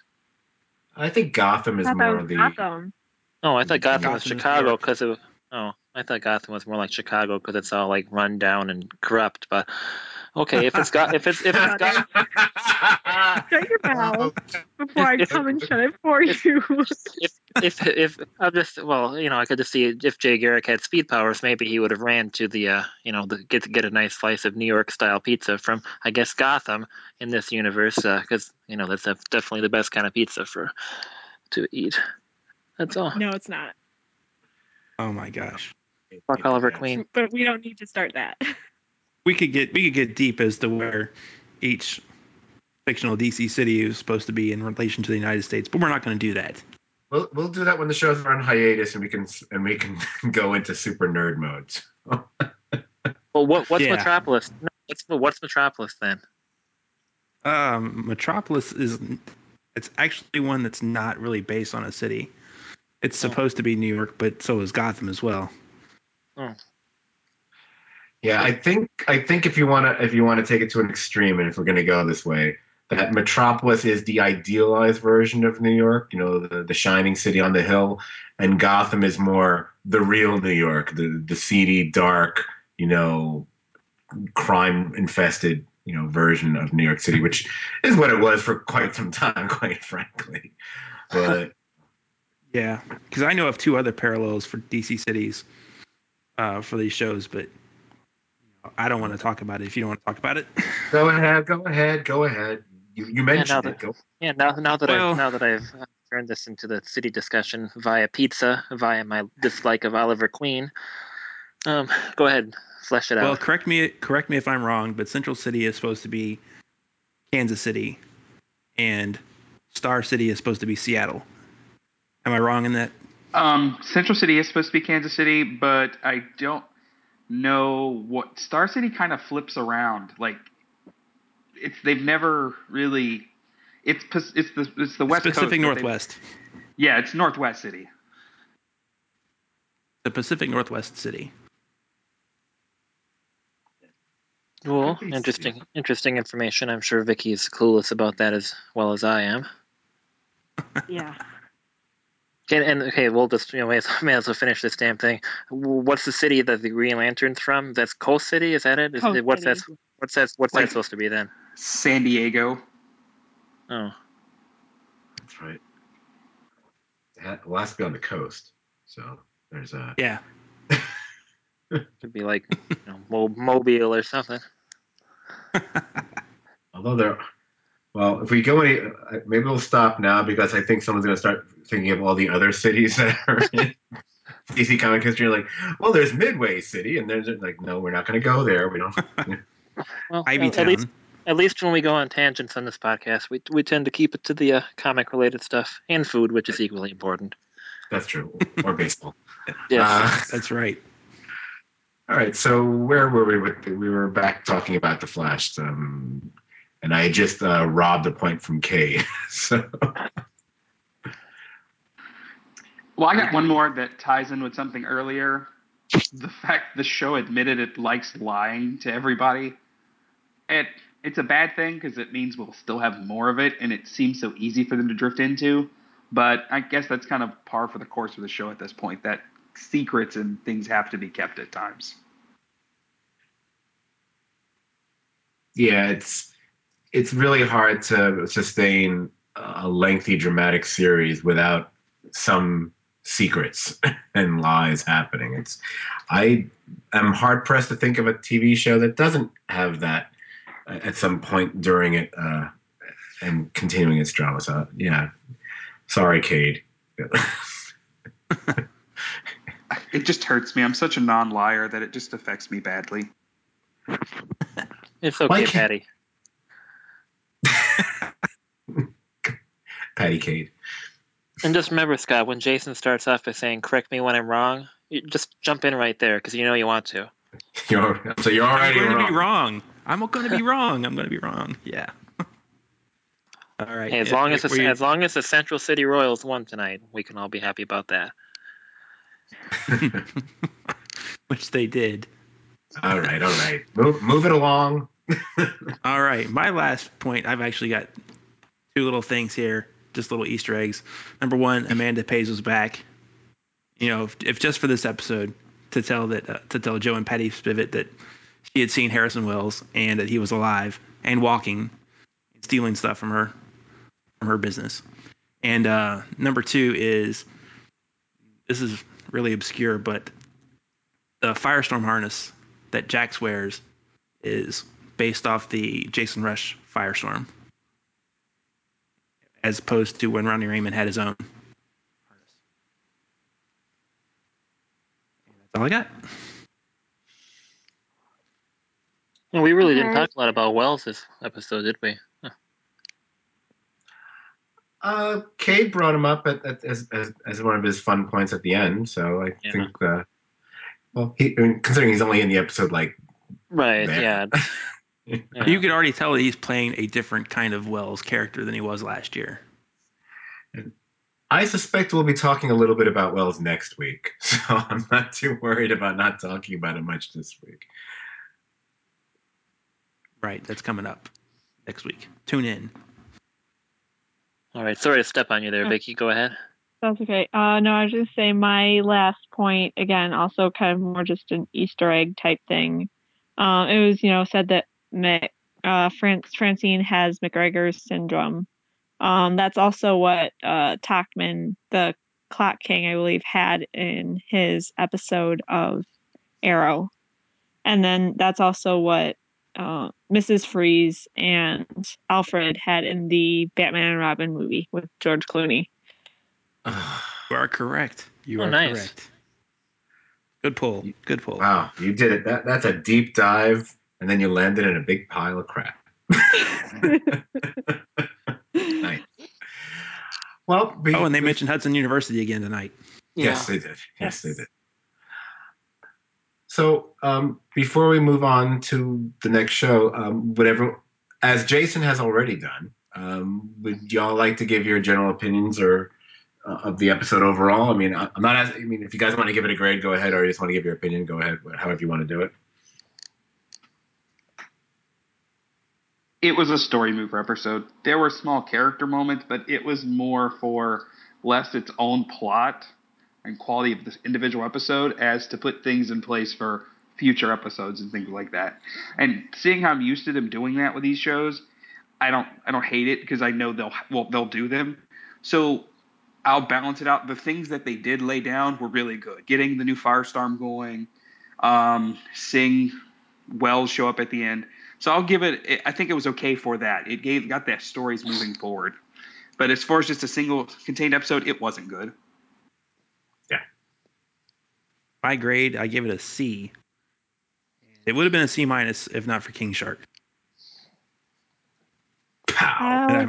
I think Gotham is I thought that more was the. Gotham. Oh, I thought Gotham was Gotham is New Chicago York. because it. Oh, I thought Gotham was more like Chicago because it's all like run down and corrupt. But okay, if it's got if it's if it's got Shut your mouth before if I if come and shut it for if you. if if if I'm just well, you know, I could just see if Jay Garrick had speed powers, maybe he would have ran to the uh, you know, the, get get a nice slice of New York style pizza from I guess Gotham in this universe because uh, you know that's definitely the best kind of pizza for to eat. That's all. No, it's not. Oh my gosh. Fuck Oliver Queen. But we don't need to start that. We could get we could get deep as to where each fictional D C city is supposed to be in relation to the United States, but we're not going to do that. We'll we'll do that when the shows are on hiatus and we can and we can go into super nerd modes. Well, what what's Yeah. Metropolis? No, what's what's Metropolis then? Um, Metropolis is it's actually one that's not really based on a city. It's Oh. supposed to be New York, but so is Gotham as well. Oh, Yeah, I think I think if you want to if you want to take it to an extreme, and if we're going to go this way, that Metropolis is the idealized version of New York. You know, the the shining city on the hill, and Gotham is more the real New York, the the seedy, dark, you know, crime infested, you know, version of New York City, which is what it was for quite some time, quite frankly. But Yeah, because I know of two other parallels for D C cities uh, for these shows, but I don't want to talk about it. If you don't want to talk about it, go ahead, go ahead, go ahead. You you mentioned now it. Go. yeah, now now that Well- I've now that I've uh, turned this into the city discussion via pizza, via my dislike of Oliver Queen. Um, go ahead, flesh it well, out. correct me correct me if I'm wrong, but Central City is supposed to be Kansas City, and Star City is supposed to be Seattle. Am I wrong in that? Um, Central City is supposed to be Kansas City, but I don't know what Star City kind of flips around. Like it's they've never really. It's pas- it's the it's the West Coast. Pacific but they've- Northwest. Yeah, it's Northwest City. The Pacific Northwest city. Well, Could be interesting, interesting information. I'm sure Vicky's clueless about that as well as I am. Yeah. Okay, and okay, we'll just you know may as, may as well finish this damn thing. What's the city that the Green Lantern's from? That's Coast City. Is that it? Is, Coast what's City. that? What's that? What's Like- that supposed to be then? San Diego. Oh, That's right. It ha- well, it has to be on the coast. So there's a. Yeah. could be like you know, Mo- Mobile or something. Although there, well, if we go any, uh, maybe we'll stop now because I think someone's going to start thinking of all the other cities that are in D C comic history. Like, well, there's Midway City, and there's like, no, we're not going to go there. We don't. Well, Ivy at, at least Town. at least when we go on tangents on this podcast, we we tend to keep it to the uh, comic related stuff and food, which is equally important. That's true. Or baseball. Yes. Uh, That's right. all right. So where were we? With, we were back talking about the Flash, um, and I just uh, robbed a point from Kay. So. Well, I got one more that ties in with something earlier. The fact the show admitted it likes lying to everybody. It it's a bad thing because it means we'll still have more of it, and it seems so easy for them to drift into. But I guess that's kind of par for the course of the show at this point, that secrets and things have to be kept at times. Yeah, it's it's really hard to sustain a lengthy dramatic series without some secrets and lies happening. It's I am hard pressed to think of a T V show that doesn't have that at some point during it uh, and continuing its drama. So yeah, sorry, Cade. It just hurts me. I'm such a non-liar that it just affects me badly. It's Why okay, can't- Patty. Patty Cade. And just remember, Scott, when Jason starts off by saying, correct me when I'm wrong, you just jump in right there because you know you want to. You're so you're I'm already going wrong. to be wrong. I'm going to be wrong. I'm going to be wrong. Yeah. All right. Hey, as, Yeah, long as, we- the, as long as the Central City Royals won tonight, we can all be happy about that. which they did. all right, all right. Move move it along. All right. My last point, I've actually got two little things here, just little Easter eggs. Number one, Amanda Pays was back. You know, if, if just for this episode, to tell that uh, to tell Joe and Patty Spivot that she had seen Harrison Wells and that he was alive and walking, and stealing stuff from her from her business. And uh, number two is, this is really obscure, but the Firestorm harness that Jax wears is based off the Jason Rush Firestorm, as opposed to when Ronnie Raymond had his own harness. And that's all I got. Well, we really didn't Okay. talk a lot about Wells this episode, did we? Huh. Uh, Cade brought him up at, at, as, as as one of his fun points at the end. So I Yeah. think, uh, well, he, I mean, considering he's only in the episode like Right, there. yeah. yeah. You could already tell that he's playing a different kind of Wells character than he was last year. I suspect we'll be talking a little bit about Wells next week, so I'm not too worried about not talking about it much this week. Right, that's coming up next week. Tune in. All right, sorry to step on you there, Oh. Vicky. Go ahead. That's okay. Uh, no, I was just saying my last point, again, also kind of more just an Easter egg type thing. Um, it was, you know, said that Mac, uh, Fran- Francine has McGregor's syndrome. Um, that's also what uh, Talkman, the Clock King, I believe, had in his episode of Arrow. And then that's also what uh, Missus Freeze and Alfred had in the Batman and Robin movie with George Clooney. You are correct. You Oh, are nice. correct. Good pull. Good pull. Wow, you did it. That that's a deep dive, and then you landed in a big pile of crap. Nice. Well, be, Oh, and they be- mentioned Hudson University again tonight. yes, they did. Yes, they Yes. did. So, um, before we move on to the next show, um, whatever, as Jason has already done, um, would y'all like to give your general opinions or uh, of the episode overall? I mean, I, I'm not asking. I mean, if you guys want to give it a grade, go ahead. Or you just want to give your opinion, go ahead. However you want to do it. It was a story mover episode. There were small character moments, but it was more for less its own plot and quality of this individual episode as to put things in place for future episodes and things like that. And seeing how I'm used to them doing that with these shows, I don't I don't hate it because I know they'll well they'll do them. So I'll balance it out. The things that they did lay down were really good. Getting the new Firestorm going, um, seeing Wells show up at the end. So I'll give it. I think it was okay for that. It gave got that stories moving forward. But as far as just a single contained episode, it wasn't good. Yeah. My grade, I give it a C. It would have been a C minus if not for King Shark. Pow. And Uh, I'm,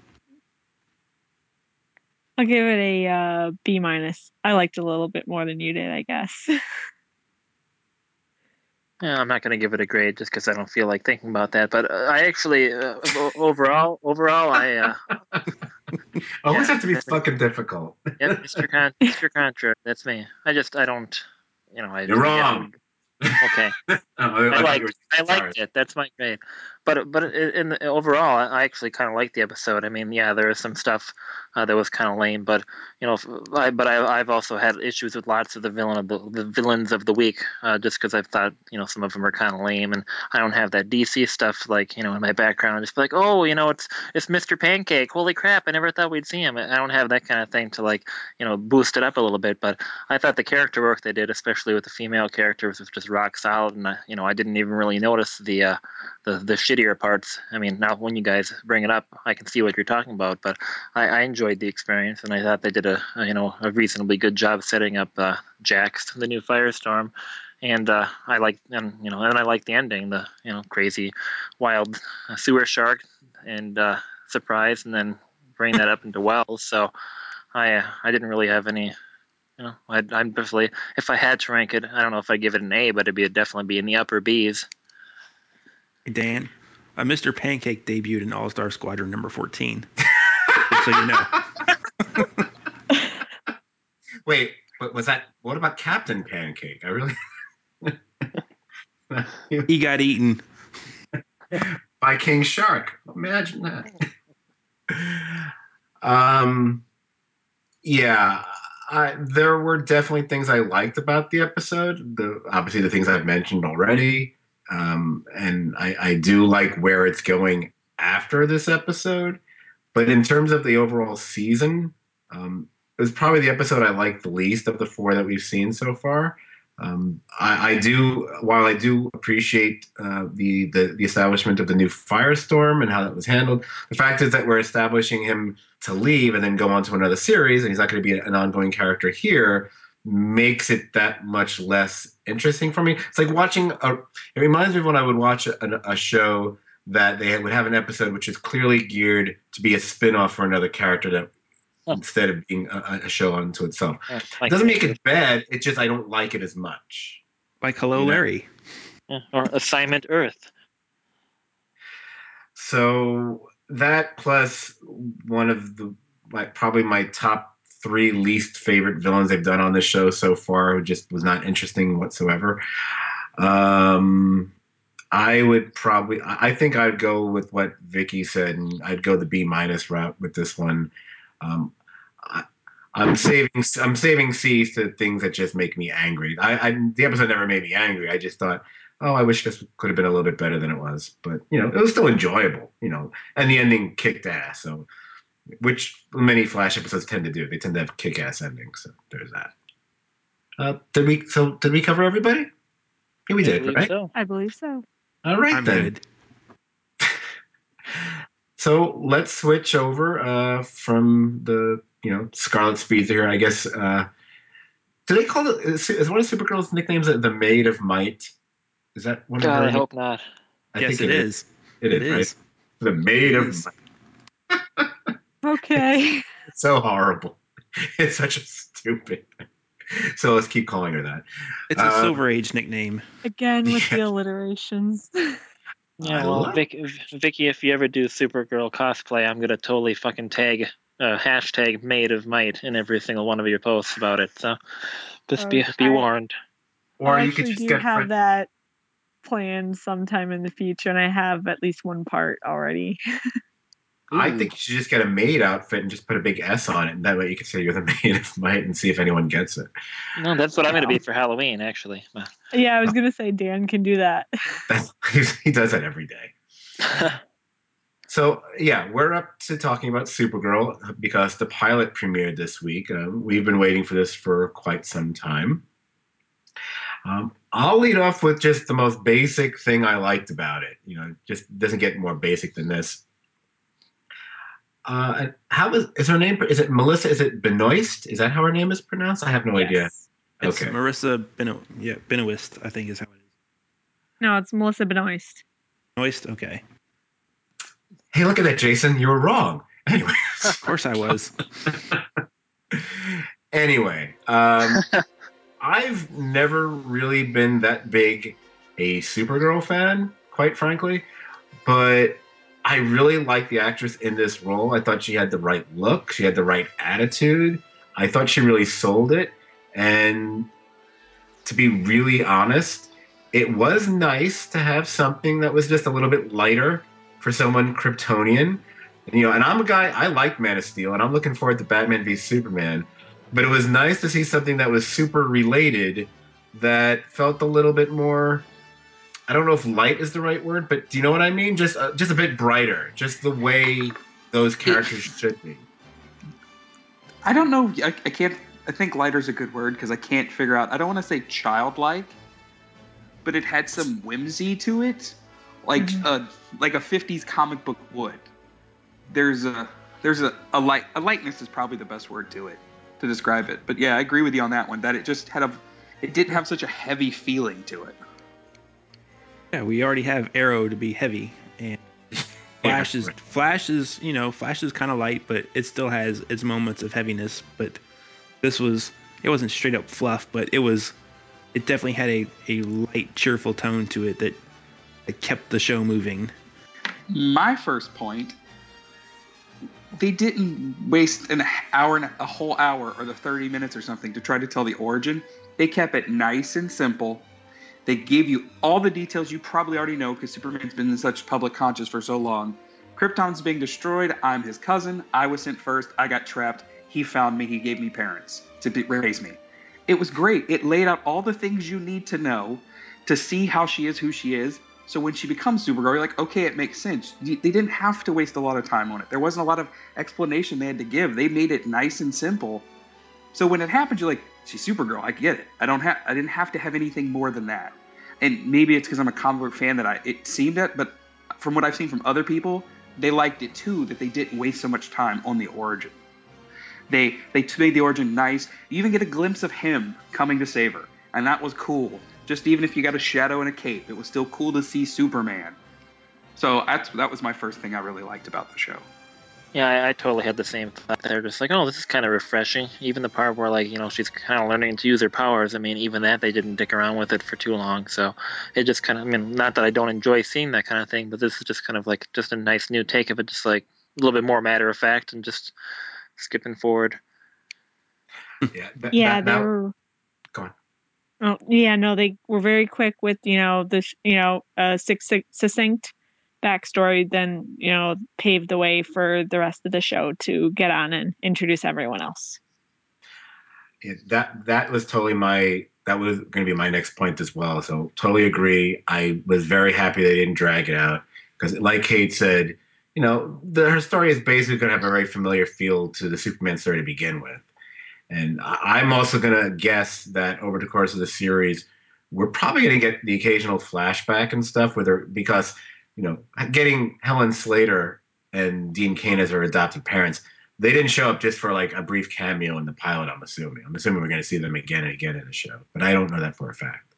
I'll give it a uh, B minus. I liked it a little bit more than you did, I guess. Yeah, I'm not going to give it a grade just because I don't feel like thinking about that. But uh, I actually, uh, o- overall, overall, I uh, Always yeah, have to be that- fucking difficult. yep, Mister Con, Mister Contra, that's me. I just, I don't, you know, I You're just can't. wrong. Okay. Oh, I, I thought you liked, were I sorry. liked it. That's my grade. But but in the, overall, I actually kind of liked the episode. I mean, yeah, there is some stuff uh, that was kind of lame, but you know, if, I, but I, I've also had issues with lots of the villain of the, the villains of the week, uh, just because I've thought you know some of them are kind of lame, and I don't have that D C stuff like you know in my background. Just be like, oh, you know, it's it's Mister Pancake. Holy crap! I never thought we'd see him. I don't have that kind of thing to like you know boost it up a little bit. But I thought the character work they did, especially with the female characters, was just rock solid, and I, you know, I didn't even really notice the uh, the the shittier parts. I mean, now when you guys bring it up, I can see what you're talking about. But I, I enjoyed the experience, and I thought they did a, a you know a reasonably good job setting up uh, Jax, the new Firestorm, and uh, I like and you know and I like the ending, the you know crazy, wild uh, sewer shark and uh, surprise, and then bring that up into Wells. So I uh, I didn't really have any. You know, I'd, I'd definitely, if I had to rank it, I don't know if I'd give it an A, but it'd be it'd definitely be in the upper B's. Dan, uh, Mister Pancake debuted in All Star Squadron number fourteen. Just so you know. Wait, but was that? What about Captain Pancake? I really. He got eaten. By King Shark. Imagine that. um, yeah, I, there were definitely things I liked about the episode. The obviously the things I've mentioned already, um, and I, I do like where it's going after this episode. But in terms of the overall season, um, it was probably the episode I liked the least of the four that we've seen so far. Um, I, I do, while I do appreciate uh, the, the the establishment of the new Firestorm and how that was handled. The fact is that we're establishing him to leave and then go on to another series, and he's not going to be an ongoing character here. Makes it that much less interesting for me. It's like watching a. It reminds me of when I would watch a, a show that they would have an episode which is clearly geared to be a spin-off for another character that Huh. instead of being a, a show unto itself. Yeah, It like doesn't make it bad. It's just I don't like it as much. Like Hello You know? Larry. yeah, or Assignment Earth. So that plus one of the like probably my top three least favorite villains they've done on this show so far, who just was not interesting whatsoever. Um, I would probably, I think I'd go with what Vicky said, and I'd go the B minus route with this one. Um, I, I'm saving, I'm saving C's to things that just make me angry. I, I, the episode never made me angry. I just thought, oh, I wish this could have been a little bit better than it was. But you know, it was still enjoyable. You know, and the ending kicked ass. So, which many Flash episodes tend to do. They tend to have kick-ass endings. So there's that. Uh, did we? So did we cover everybody? Yeah, we I did, believe right? so. I believe so. All right I'm then. good. So let's switch over uh, from the you know Scarlet Speedster here. I guess uh, do they call it? Is, is one of Supergirl's nicknames the Maid of Might? Is that one of God, her? I hope not. I Yes, think it is. It It is, right? is. The Maid It of is. Might. Okay. It's so horrible. It's such a stupid. So let's keep calling her that. It's a Uh, Silver Age nickname. Again with the Yeah. alliterations. Yeah, I well, love. Vic, Vicky, if you ever do Supergirl cosplay, I'm gonna totally fucking tag uh, hashtag Maid of Might in every single one of your posts about it. So just be Okay. be warned. Or I you could actually just do get have friend- that planned sometime in the future, and I have at least one part already. I Ooh. think you should just get a maid outfit and just put a big S on it, and that way you can say you're the maid of might and see if anyone gets it. No, that's what I'm gonna be for Halloween, actually. Yeah, I was gonna say Dan can do that. That's, he does that every day. So yeah, we're up to talking about Supergirl because the pilot premiered this week. Um, we've been waiting for this for quite some time. Um, I'll lead off with just the most basic thing I liked about it. You know, it just doesn't get more basic than this. Uh, how is is her name? Is it Melissa? Is it Benoist? Is that how her name is pronounced? I have no idea. Yes. It's Okay. Marissa Beno, yeah, Benoist, I think is how it is. No, it's Melissa Benoist. Benoist, okay. Hey, look at that, Jason. You were wrong. Anyways. Of course I was. Anyway, um, I've never really been that big a Supergirl fan, quite frankly, but I really like the actress in this role. I thought she had the right look, she had the right attitude. I thought she really sold it. And to be really honest, it was nice to have something that was just a little bit lighter for someone Kryptonian. You know, and I'm a guy, I like Man of Steel, and I'm looking forward to Batman v Superman. But it was nice to see something that was super related that felt a little bit more. I don't know if light is the right word, but do you know what I mean? Just uh, just a bit brighter, just the way those characters should be. I don't know. I, I can't. I think lighter's a good word because I can't figure out. I don't want to say childlike, but it had some whimsy to it, like Mhm. a like a fifties comic book would. There's a there's a, a light a lightness is probably the best word to it to describe it. But yeah, I agree with you on that one. That it just had a it didn't have such a heavy feeling to it. Yeah, we already have Arrow to be heavy, and Flash Yeah, is right. Flash is you know Flash is kind of light, but it still has its moments of heaviness. But this was it wasn't straight up fluff, but it was it definitely had a, a light, cheerful tone to it that, that kept the show moving. My first point, they didn't waste an hour and a whole hour or the thirty minutes or something to try to tell the origin. They kept it nice and simple. They gave you all the details you probably already know because Superman's been in such public conscious for so long. Krypton's being destroyed. I'm his cousin. I was sent first. I got trapped. He found me. He gave me parents to be- raise me. It was great. It laid out all the things you need to know to see how she is who she is. So when she becomes Supergirl, you're like, okay, it makes sense. They didn't have to waste a lot of time on it. There wasn't a lot of explanation they had to give. They made it nice and simple. So when it happens, you're like, she's Supergirl. I get it. I don't have. I didn't have to have anything more than that. And maybe it's because I'm a comic book fan that I it seemed it. But from what I've seen from other people, they liked it too. That they didn't waste so much time on the origin. They they made the origin nice. You even get a glimpse of him coming to save her, and that was cool. Just even if you got a shadow and a cape, it was still cool to see Superman. So that's that was my first thing I really liked about the show. Yeah, I, I totally had the same thought there. Just like, oh, this is kind of refreshing. Even the part where, like, you know, she's kind of learning to use her powers. I mean, even that they didn't dick around with it for too long. So it just kind of, I mean, not that I don't enjoy seeing that kind of thing, but this is just kind of like just a nice new take of it, just like a little bit more matter of fact and just skipping forward. Yeah, that, Yeah, that, they that, were. go on. Oh, yeah, no, they were very quick with you know the sh- you know uh, succinct backstory. Then you know paved the way for the rest of the show to get on and introduce everyone else. It, that that was totally my that was going to be my next point as well. So totally agree. I was very happy they didn't drag it out because, like Kate said, you know, the, her story is basically going to have a very familiar feel to the Superman story to begin with. And I, I'm also going to guess that over the course of the series, we're probably going to get the occasional flashback and stuff with her because, you know, getting Helen Slater and Dean Cain as her adopted parents, they didn't show up just for like a brief cameo in the pilot. I'm assuming. I'm assuming we're going to see them again and again in the show, but I don't know that for a fact.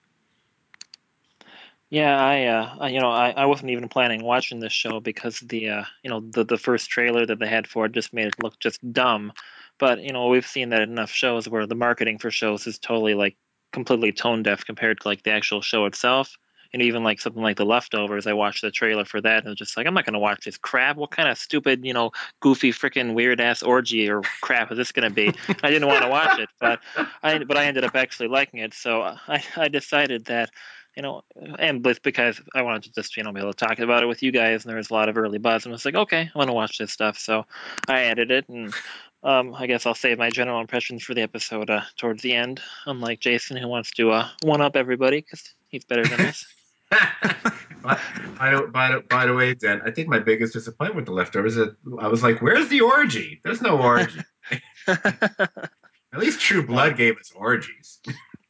Yeah, I, uh, I- you know, I, I wasn't even planning watching this show because the, uh, you know, the the first trailer that they had for it just made it look just dumb. But you know, we've seen that in enough shows where the marketing for shows is totally like completely tone deaf compared to like the actual show itself. and even like something like The Leftovers, I watched the trailer for that and it was just like, I'm not gonna watch this crap. What kind of stupid, you know, goofy freaking weird ass orgy or crap is this gonna be? I didn't want to watch it, but I but I ended up actually liking it. So I I decided that, you know, and but because I wanted to just, you know, be able to talk about it with you guys, and there was a lot of early buzz, and I was like, okay, I want to watch this stuff. So I added it, and um, I guess I'll save my general impressions for the episode uh, towards the end, unlike Jason, who wants to uh, one up everybody because he's better than us. by, by, the- by, the- by the way, Dan, I think my biggest disappointment with The Leftovers is that I was like, where's the orgy? There's no orgy. At least True Blood gave us orgies.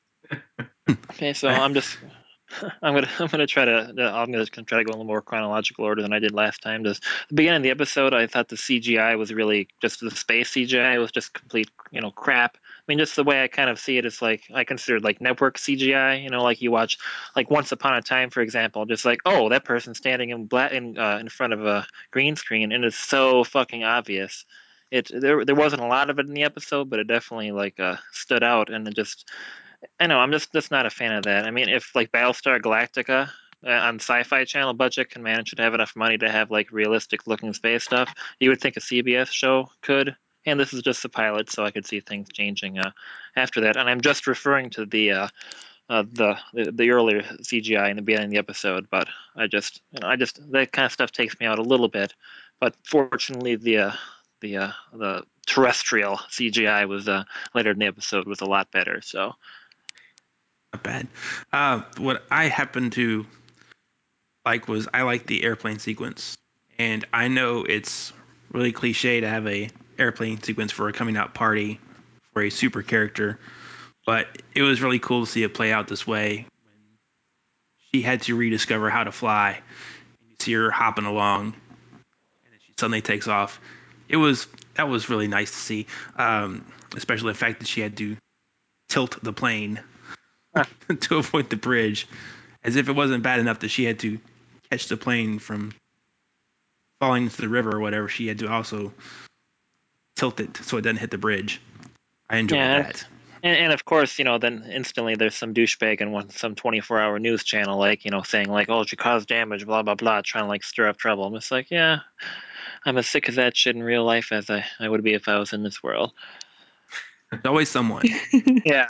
Okay, so I'm just I'm gonna I'm gonna try to I'm gonna try to go in a little more chronological order than I did last time. Just the beginning of the episode, I thought the C G I was really just the space C G I was just complete, you know, crap. I mean, just the way I kind of see it is like I consider like network C G I. You know, like you watch like Once Upon a Time, for example, just like, oh, that person's standing in black in uh, in front of a green screen, and it's so fucking obvious. It there there wasn't a lot of it in the episode, but it definitely like uh, stood out, and it just I know I'm just just not a fan of that. I mean, if like Battlestar Galactica uh, on Sci-Fi Channel budget can manage to have enough money to have like realistic looking space stuff, you would think a C B S show could. And this is just the pilot, so I could see things changing uh, after that. And I'm just referring to the uh, uh, the, the the earlier C G I in the beginning of the episode, but I just you know I just that kind of stuff takes me out a little bit. But fortunately, the uh, the uh, the terrestrial C G I was uh, later in the episode was a lot better. So. Not bad. Uh, what I happen to like was I like the airplane sequence, and I know it's really cliche to have a airplane sequence for a coming out party for a super character, but it was really cool to see it play out this way. She had to rediscover how to fly, and you see her hopping along, and then she suddenly takes off. It was that was really nice to see, um, especially the fact that she had to tilt the plane to avoid the bridge, as if it wasn't bad enough that she had to catch the plane from falling into the river or whatever. She had to also tilt it so it doesn't hit the bridge. I enjoyed Yeah, that. and, and of course, you know, then instantly there's some douchebag in one some twenty-four hour news channel, like, you know, saying like, "Oh, she caused damage," blah blah blah, trying to like stir up trouble. I'm just like, yeah, I'm as sick of that shit in real life as I, I would be if I was in this world. There's always someone. Yeah,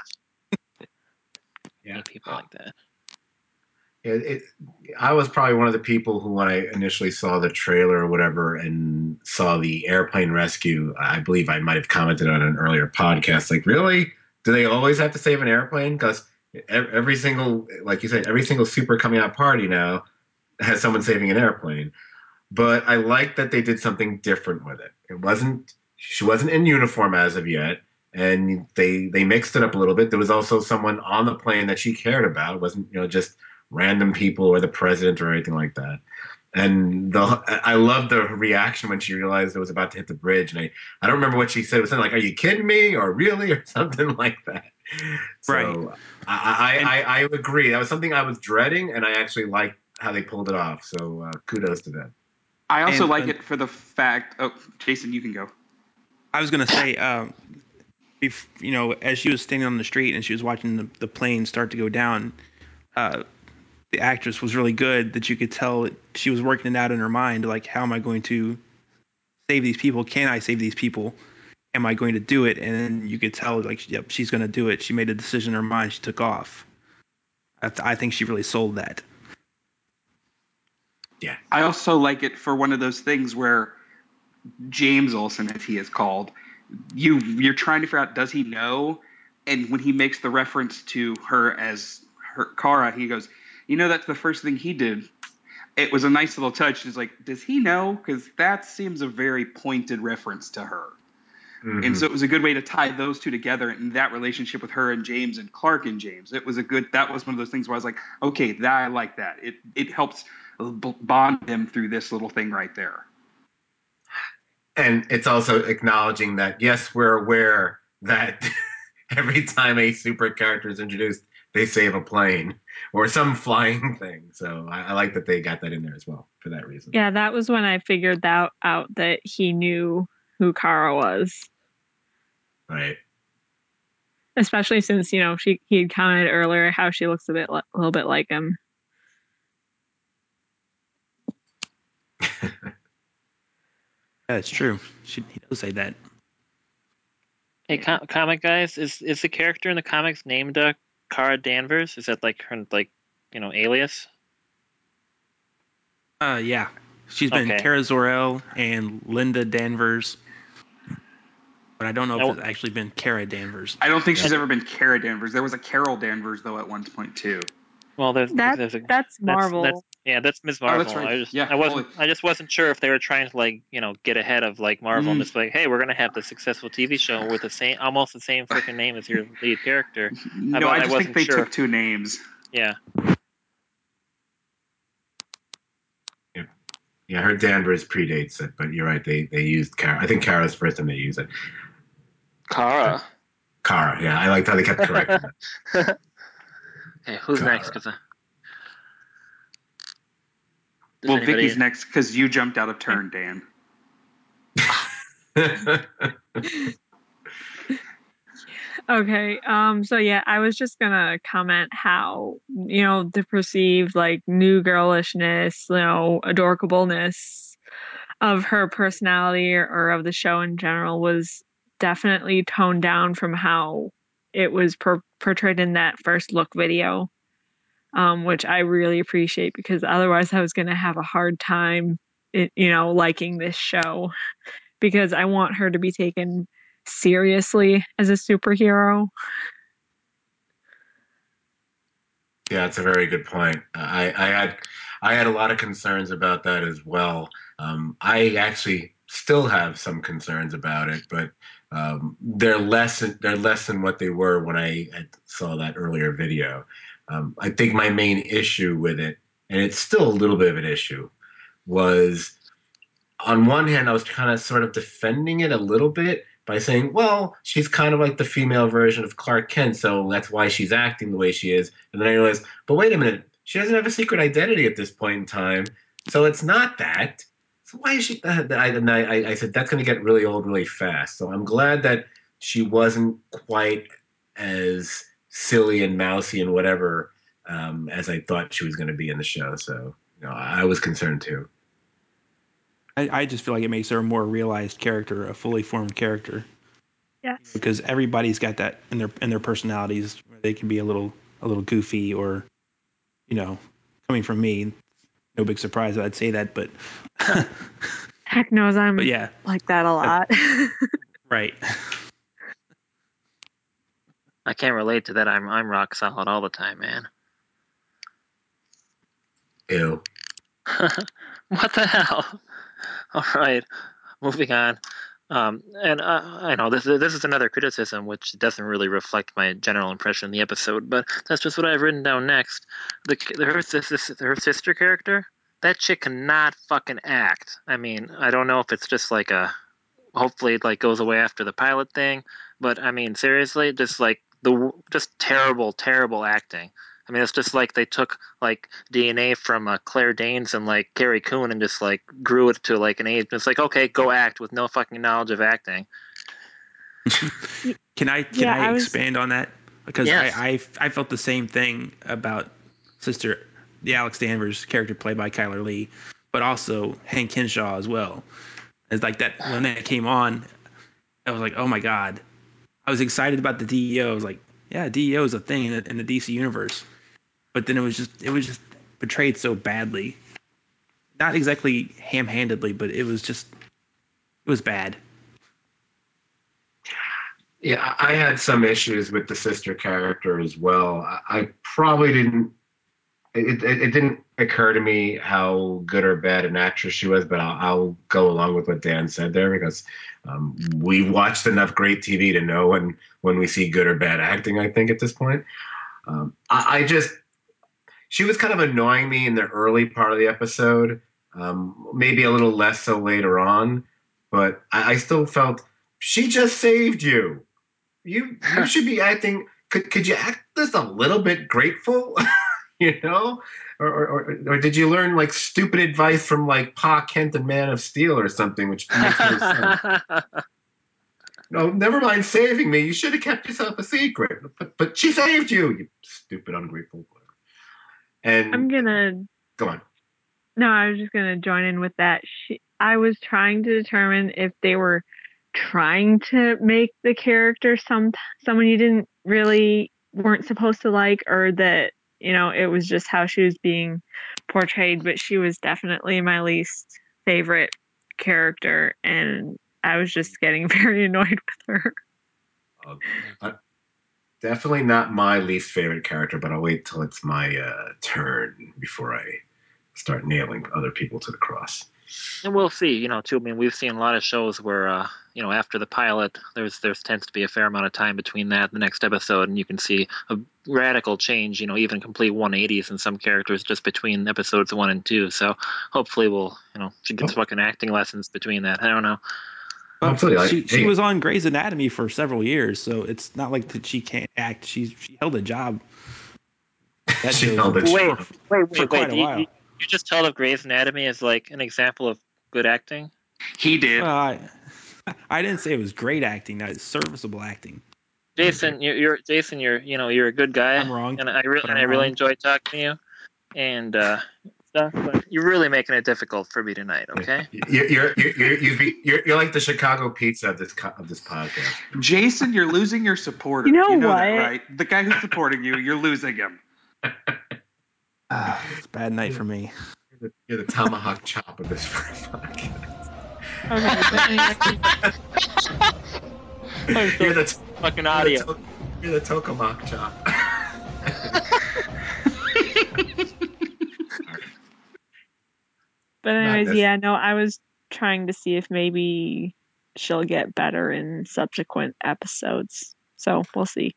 Yeah. hate people like that. It, it, I was probably one of the people who, when I initially saw the trailer or whatever and saw the airplane rescue, I believe I might have commented on an earlier podcast, like, really? Do they always have to save an airplane? Because every single, like you said, every single super coming out party now has someone saving an airplane. But I like that they did something different with it. It wasn't, she wasn't in uniform as of yet. And they they mixed it up a little bit. There was also someone on the plane that she cared about. It wasn't, you know, just random people or the president or anything like that. And the I love the reaction when she realized it was about to hit the bridge. And I, I don't remember what she said. It was something like, "Are you kidding me?" or "Really?" or something like that. Right. So I I, And- I I agree. That was something I was dreading, and I actually liked how they pulled it off. So uh, kudos to them. I also And- like and- it for the fact. Oh, Jason, you can go. I was gonna say, um, if, you know, as she was standing on the street and she was watching the, the plane start to go down, uh, the actress was really good. That you could tell that she was working it out in her mind, like, how am I going to save these people? Can I save these people? Am I going to do it? And then you could tell, like, yep, she's going to do it. She made a decision in her mind. She took off. I, th- I think she really sold that. Yeah. I also like it for one of those things where James Olsen, as he is called, you you're trying to figure out, does he know? And when he makes the reference to her as her Kara, he goes, you know, that's the first thing he did. It was a nice little touch. It's like, does he know? Because that seems a very pointed reference to her. Mm-hmm. And so it was a good way to tie those two together in that relationship with her and James and Clark and James. It was a good, that was one of those things where I was like, okay, that, I like that. It it helps bond them through this little thing right there. And it's also acknowledging that, yes, we're aware that every time a super character is introduced, they save a plane or some flying thing. So I, I like that they got that in there as well for that reason. Yeah, that was when I figured that out that he knew who Kara was. Right. Especially since, you know, she he had commented earlier how she looks a bit a little bit like him. Yeah, it's true. She, he does say that. Hey, com- comic guys, is is the character in the comics named uh, Kara Danvers? Is that like her like you know alias? Uh, yeah. She's been Okay. Kara Zor-El and Linda Danvers, but I don't know if I, it's actually been Kara Danvers. I don't think Yeah. she's ever been Kara Danvers. There was a Carol Danvers though at one point too. well, there's That there's a that's that's that's Marvel. yeah, that's Miz Oh, Marvel. that's right. I just Yeah, I wasn't holy- I just wasn't sure if they were trying to like you know get ahead of like Marvel and Mm. just like, hey, we're gonna have the successful T V show with the same almost the same freaking name as your lead character. No, I, I I just think wasn't they sure. took two names. Yeah. Yeah, her Danvers predates it, but you're right. They they used Kara. I think Kara's first time they used it. Kara. Kara. Yeah, I liked how they kept correcting it. Okay, who's Kara. next? Because uh, does Well, anybody- Vicky's next because you jumped out of turn, Dan. Okay. Um. So yeah, I was just gonna comment how you know the perceived like new girlishness, you know, adorableness of her personality or, or of the show in general was definitely toned down from how it was per- portrayed in that first look video, um, which I really appreciate because otherwise I was gonna have a hard time, it, you know, liking this show because I want her to be taken seriously as a superhero. Yeah, it's a very good point. I, I had I had a lot of concerns about that as well. Um, I actually still have some concerns about it, but um, they're less they're less than what they were when I, I saw that earlier video. Um, I think my main issue with it, and it's still a little bit of an issue, was on one hand, I was kind of sort of defending it a little bit by saying, well, she's kind of like the female version of Clark Kent, so that's why she's acting the way she is. And then I realized, but wait a minute, she doesn't have a secret identity at this point in time, so it's not that. So why is she? I, I, I said that's going to get really old really fast. So I'm glad that she wasn't quite as silly and mousy and whatever um, as I thought she was going to be in the show. So you know, I was concerned too. I, I just feel like it makes her a more realized character, a fully formed character, Yes. because everybody's got that in their in their personalities. They can be a little a little goofy, or you know, coming from me, no big surprise that I'd say that, but Heck knows I'm but yeah, like that a lot. right. I can't relate to that. I'm I'm rock solid all the time, man. Ew. What the hell? All right, moving on. Um, and uh, I know this this is another criticism, which doesn't really reflect my general impression of the episode, but that's just what I've written down next. The, the her, sis- her sister character, that chick cannot fucking act. I mean, I don't know if it's just like a, hopefully it like goes away after the pilot thing, but I mean, seriously, just like the just terrible, terrible acting. I mean, it's just like they took like D N A from uh, Claire Danes and like Carrie Coon and just like grew it to like an age. It's like, okay, go act with no fucking knowledge of acting. Can I can Yeah, I I was- expand on that? Because Yes. I, I I felt the same thing about Sister the Alex Danvers character played by Kyler Lee, but also Hank Henshaw as well. It's like that when that came on, I was like, oh my god. I was excited about the D E O. I was like, yeah, D E O is a thing in the, in the D C universe. But then it was just it was just portrayed so badly. Not exactly ham-handedly, but it was just it was bad. Yeah, I had some issues with the sister character as well. I, I probably didn't. It, it, it didn't occur to me how good or bad an actress she was, but I'll, I'll go along with what Dan said there because um, we've watched enough great T V to know when when we see good or bad acting. I think at this point, um, I, I just she was kind of annoying me in the early part of the episode, um, maybe a little less so later on, but I, I still felt she just saved you. You you should be acting. Could could you act just a little bit grateful? You know, or, or or did you learn like stupid advice from like Pa Kent and Man of Steel or something, which makes no sense? No, never mind saving me. You should have kept yourself a secret. But but she saved you, you stupid ungrateful. And I'm gonna go on. No, I was just gonna join in with that. She, I was trying to determine if they were trying to make the character some someone you didn't really weren't supposed to like, or that you know it was just how she was being portrayed. But she was definitely my least favorite character, and I was just getting very annoyed with her. Uh, uh, definitely not my least favorite character, but I'll wait till it's my uh, turn before I start nailing other people to the cross. And we'll see, you know, too. I mean, we've seen a lot of shows where, uh, you know, after the pilot, there's there's tends to be a fair amount of time between that and the next episode, and you can see a radical change, you know, even complete one eighties in some characters just between episodes one and two. So hopefully we'll, you know, she gets Oh. fucking acting lessons between that. I don't know. But Hopefully, like, she she hey- was on Grey's Anatomy for several years, so it's not like that she can't act. She she held a job. That She shows held her a Wait, job. wait, for wait, quite wait. a You, while. you, you just held up Grey's Anatomy as like an example of good acting? He did. Well, I, I didn't say it was great acting. That is serviceable acting. Jason, you're, you're Jason. You're you know you're a good guy. I'm wrong, and I really but and I'm I really wrong. enjoyed talking to you and uh, stuff. But you're really making it difficult for me tonight. Okay. You're you're you're you're, you'd be, you're, you're like the Chicago pizza of this co- of this podcast. Jason, you're losing your supporter. You know that, what? right? The guy who's supporting you, you're losing him. It's a bad night for me. You're the, you're the tomahawk chop of this podcast. Okay, but anyway, I'm so You're the fucking you're the, audio. to, you're the tokamak chop. but Not anyways, this. yeah, no, I was trying to see if maybe she'll get better in subsequent episodes. So we'll see.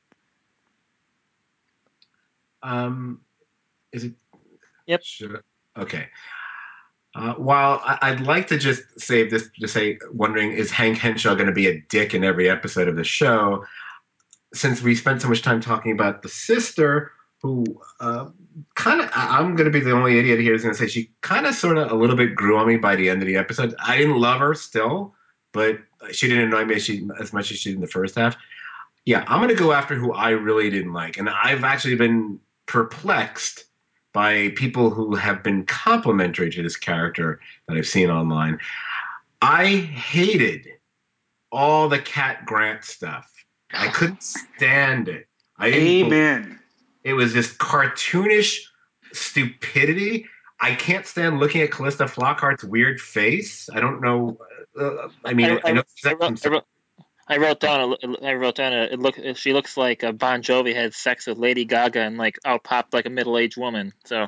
Um, is it? Yep. Should, okay. Uh, while I, I'd like to just save this, just say, wondering, is Hank Henshaw going to be a dick in every episode of the show? Since we spent so much time talking about the sister, who uh, kind of, I'm going to be the only idiot here who's going to say she kind of sort of a little bit grew on me by the end of the episode. I didn't love her still, but she didn't annoy me as, she, as much as she did in the first half. Yeah, I'm going to go after who I really didn't like. And I've actually been perplexed by people who have been complimentary to this character that I've seen online. I hated all the Cat Grant stuff. I couldn't stand it. I didn't believe Amen. it was this cartoonish stupidity. I can't stand looking at Callista Flockhart's weird face. I don't know. Uh, I mean, I, I, I know she's I, wrote, I, wrote, I wrote down. A, I wrote down. A, it look. She looks like a Bon Jovi had sex with Lady Gaga and like out popped like a middle aged woman. So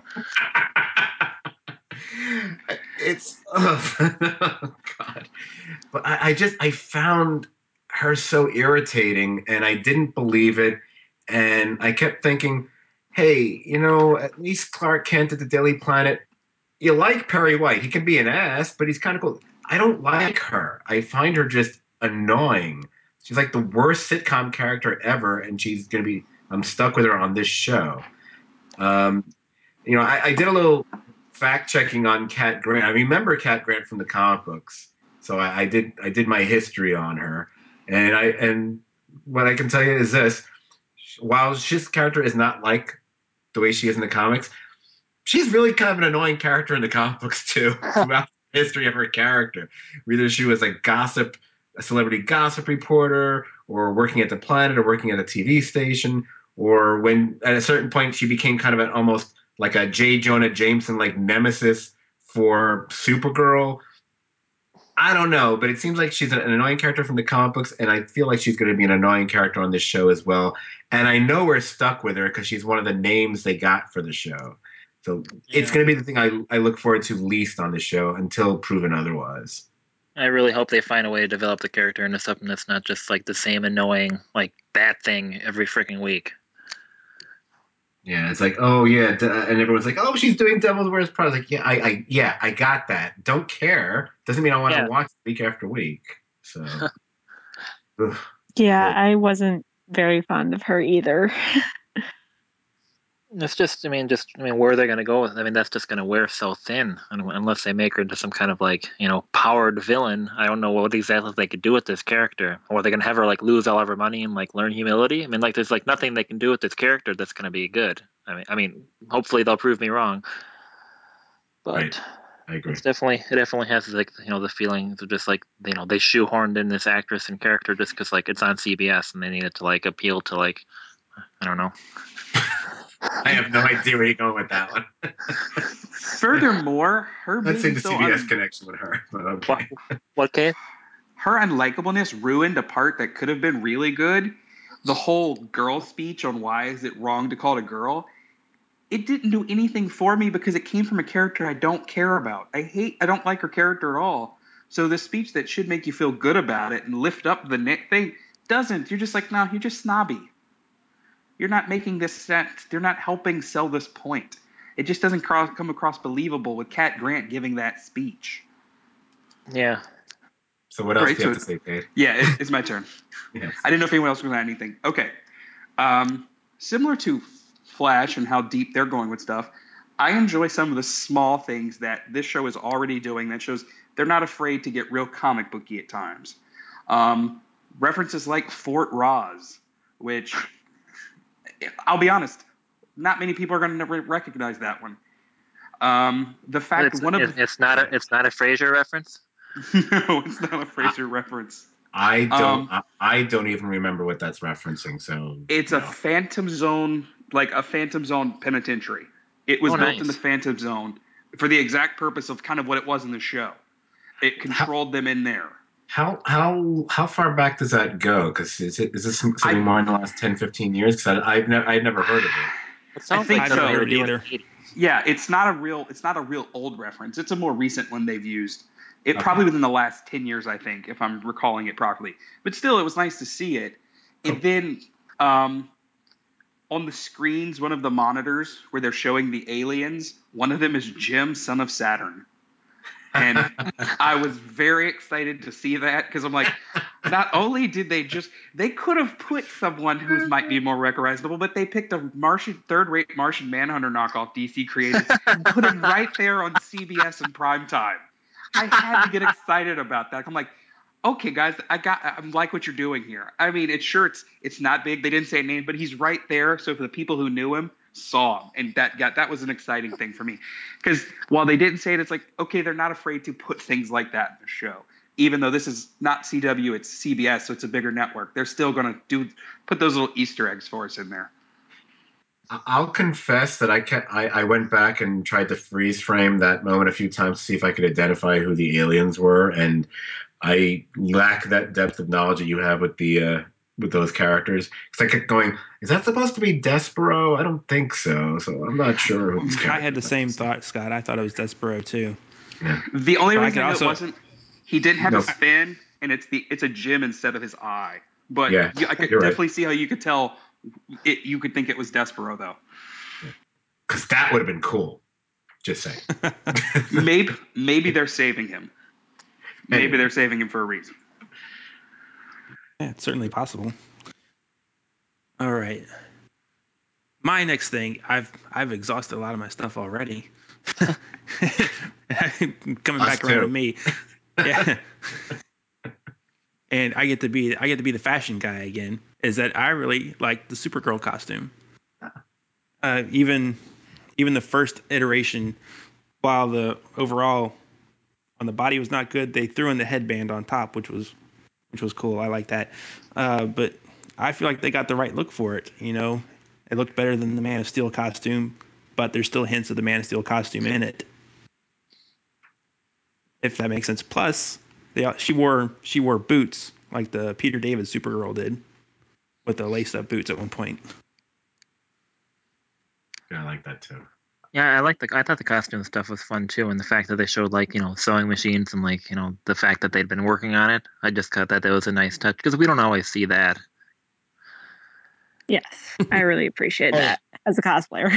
it's oh god, but I, I just I found her so irritating, and I didn't believe it, and I kept thinking, hey, you know, at least Clark Kent at the Daily Planet. You like Perry White. He can be an ass, but he's kind of cool. I don't like her. I find her just annoying. She's like the worst sitcom character ever, and she's going to be, I'm stuck with her on this show. Um, you know, I, I did a little fact checking on Cat Grant. I remember Cat Grant from the comic books. So I, I did I did my history on her. And I and what I can tell you is this. While this character is not like the way she is in the comics, she's really kind of an annoying character in the comic books too, throughout the history of her character. Whether she was a gossip, a celebrity gossip reporter, or working at the Planet, or working at a T V station, or when at a certain point she became kind of an almost like a J. Jonah Jameson like nemesis for Supergirl. I don't know, but it seems like she's an annoying character from the comic books, and I feel like she's going to be an annoying character on this show as well. And I know we're stuck with her because she's one of the names they got for the show. So yeah. It's going to be the thing I, I look forward to least on the show until proven otherwise. I really hope they find a way to develop the character into something that's not just like the same annoying, like that thing every freaking week. Yeah, it's like, oh yeah, and everyone's like, oh, she's doing Devil's Wears Prada. Like, yeah, I, I, yeah, I got that. Don't care. Doesn't mean I want yeah. to watch week after week. So, yeah, I wasn't very fond of her either. It's just, I mean, just, I mean, where are they going to go with it? I mean, that's just going to wear so thin unless they make her into some kind of like, you know, powered villain. I don't know what exactly they could do with this character. Or are they going to have her like lose all of her money and like learn humility? I mean, like, there's like nothing they can do with this character that's going to be good. I mean, I mean, hopefully they'll prove me wrong. But Right. I agree. it's definitely it definitely has like you know the feelings of just like you know they shoehorned in this actress and character just because like it's on C B S and they needed to like appeal to like I don't know. I have no idea where you're going with that one. Furthermore, her Let's say being the so C B S un- connection with her. But What okay. what Kate? her unlikableness ruined a part that could have been really good. The whole girl speech on why is it wrong to call it a girl. It didn't do anything for me because it came from a character I don't care about. I hate, I don't like her character at all. So the speech that should make you feel good about it and lift up the neck thing doesn't. You're just like, no, you're just snobby. You're not making this sense. You're not helping sell this point. It just doesn't cross, come across believable with Cat Grant giving that speech. Yeah. So what else Right, do you have so- to say, Kate? Yeah, it, it's my turn. Yes. I didn't know if anyone else was going to add anything. Okay. Um, similar to Flash and how deep they're going with stuff, I enjoy some of the small things that this show is already doing that shows they're not afraid to get real comic booky at times. Um, references like Fort Roz, which, I'll be honest, not many people are going to recognize that one. Um, the fact It's, one of it, the, it's not a it's not a Frasier reference. no, it's not a Fraser reference. I don't. Um, I, I don't even remember what that's referencing. So It's no. a Phantom Zone, like a Phantom Zone penitentiary. It was Oh, built nice. in the Phantom Zone for the exact purpose of kind of what it was in the show. It controlled them in there. How how how far back does that go? Because is it is this something I- more in the last ten, fifteen years? Because I've never I've never heard of it. It sounds think like so. something they I've would never do in heard the either. eighties. Yeah, it's not a real it's not a real old reference. It's a more recent one they've used. It Okay. probably within the last ten years, I think, if I'm recalling it properly. But still, it was nice to see it. And Cool. then um, on the screens, one of the monitors where they're showing the aliens, one of them is Jim, son of Saturn. And I was very excited to see that because I'm like, not only did they just, they could have put someone who might be more recognizable, but they picked a Martian, third-rate Martian Manhunter knockoff D C created and put him right there on C B S in prime time. I had to get excited about that. I'm like, okay, guys, I got, I like what you're doing here. I mean, it's sure it's it's not big. They didn't say a name, but he's right there. So for the people who knew him, saw him, and that got that was an exciting thing for me. Because while they didn't say it, it's like, okay, they're not afraid to put things like that in the show. Even though this is not C W, it's C B S, so it's a bigger network. They're still going to do put those little Easter eggs for us in there. I'll confess that I, can I I went back and tried to freeze frame that moment a few times to see if I could identify who the aliens were, and I lack that depth of knowledge that you have with the uh, with those characters. Because I kept going, is that supposed to be Despero? I don't think so. So I'm not sure who these characters I had the are. same thought, Scott. I thought it was Despero too. Yeah. The only But I reason could I knew also- it wasn't, he didn't have No. his fin, and it's the it's a gem instead of his eye. But Yeah, you, I could you're right. definitely see how you could tell it. You could think it was Despero though. Because that would have been cool. Just saying. Maybe maybe they're saving him. Maybe Anyway. they're saving him for a reason. Yeah, it's certainly possible. All right. My next thing, I've I've exhausted a lot of my stuff already. Coming Us back around too. to me. Yeah. And I get to be I get to be the fashion guy again. Is that I really like the Supergirl costume. Uh, even even the first iteration, while the overall on the body was not good, they threw in the headband on top, which was which was cool. I like that. Uh, but I feel like they got the right look for it. You know, it looked better than the Man of Steel costume, but there's still hints of the Man of Steel costume in it. If that makes sense. Plus, they she wore she wore boots like the Peter David Supergirl did, with the lace up boots at one point. Yeah, I like that too. Yeah, I like the. I thought the costume stuff was fun too, and the fact that they showed like you know sewing machines and like you know the fact that they'd been working on it. I just thought that that was a nice touch because we don't always see that. Yes, I really appreciate Oh, that as a cosplayer.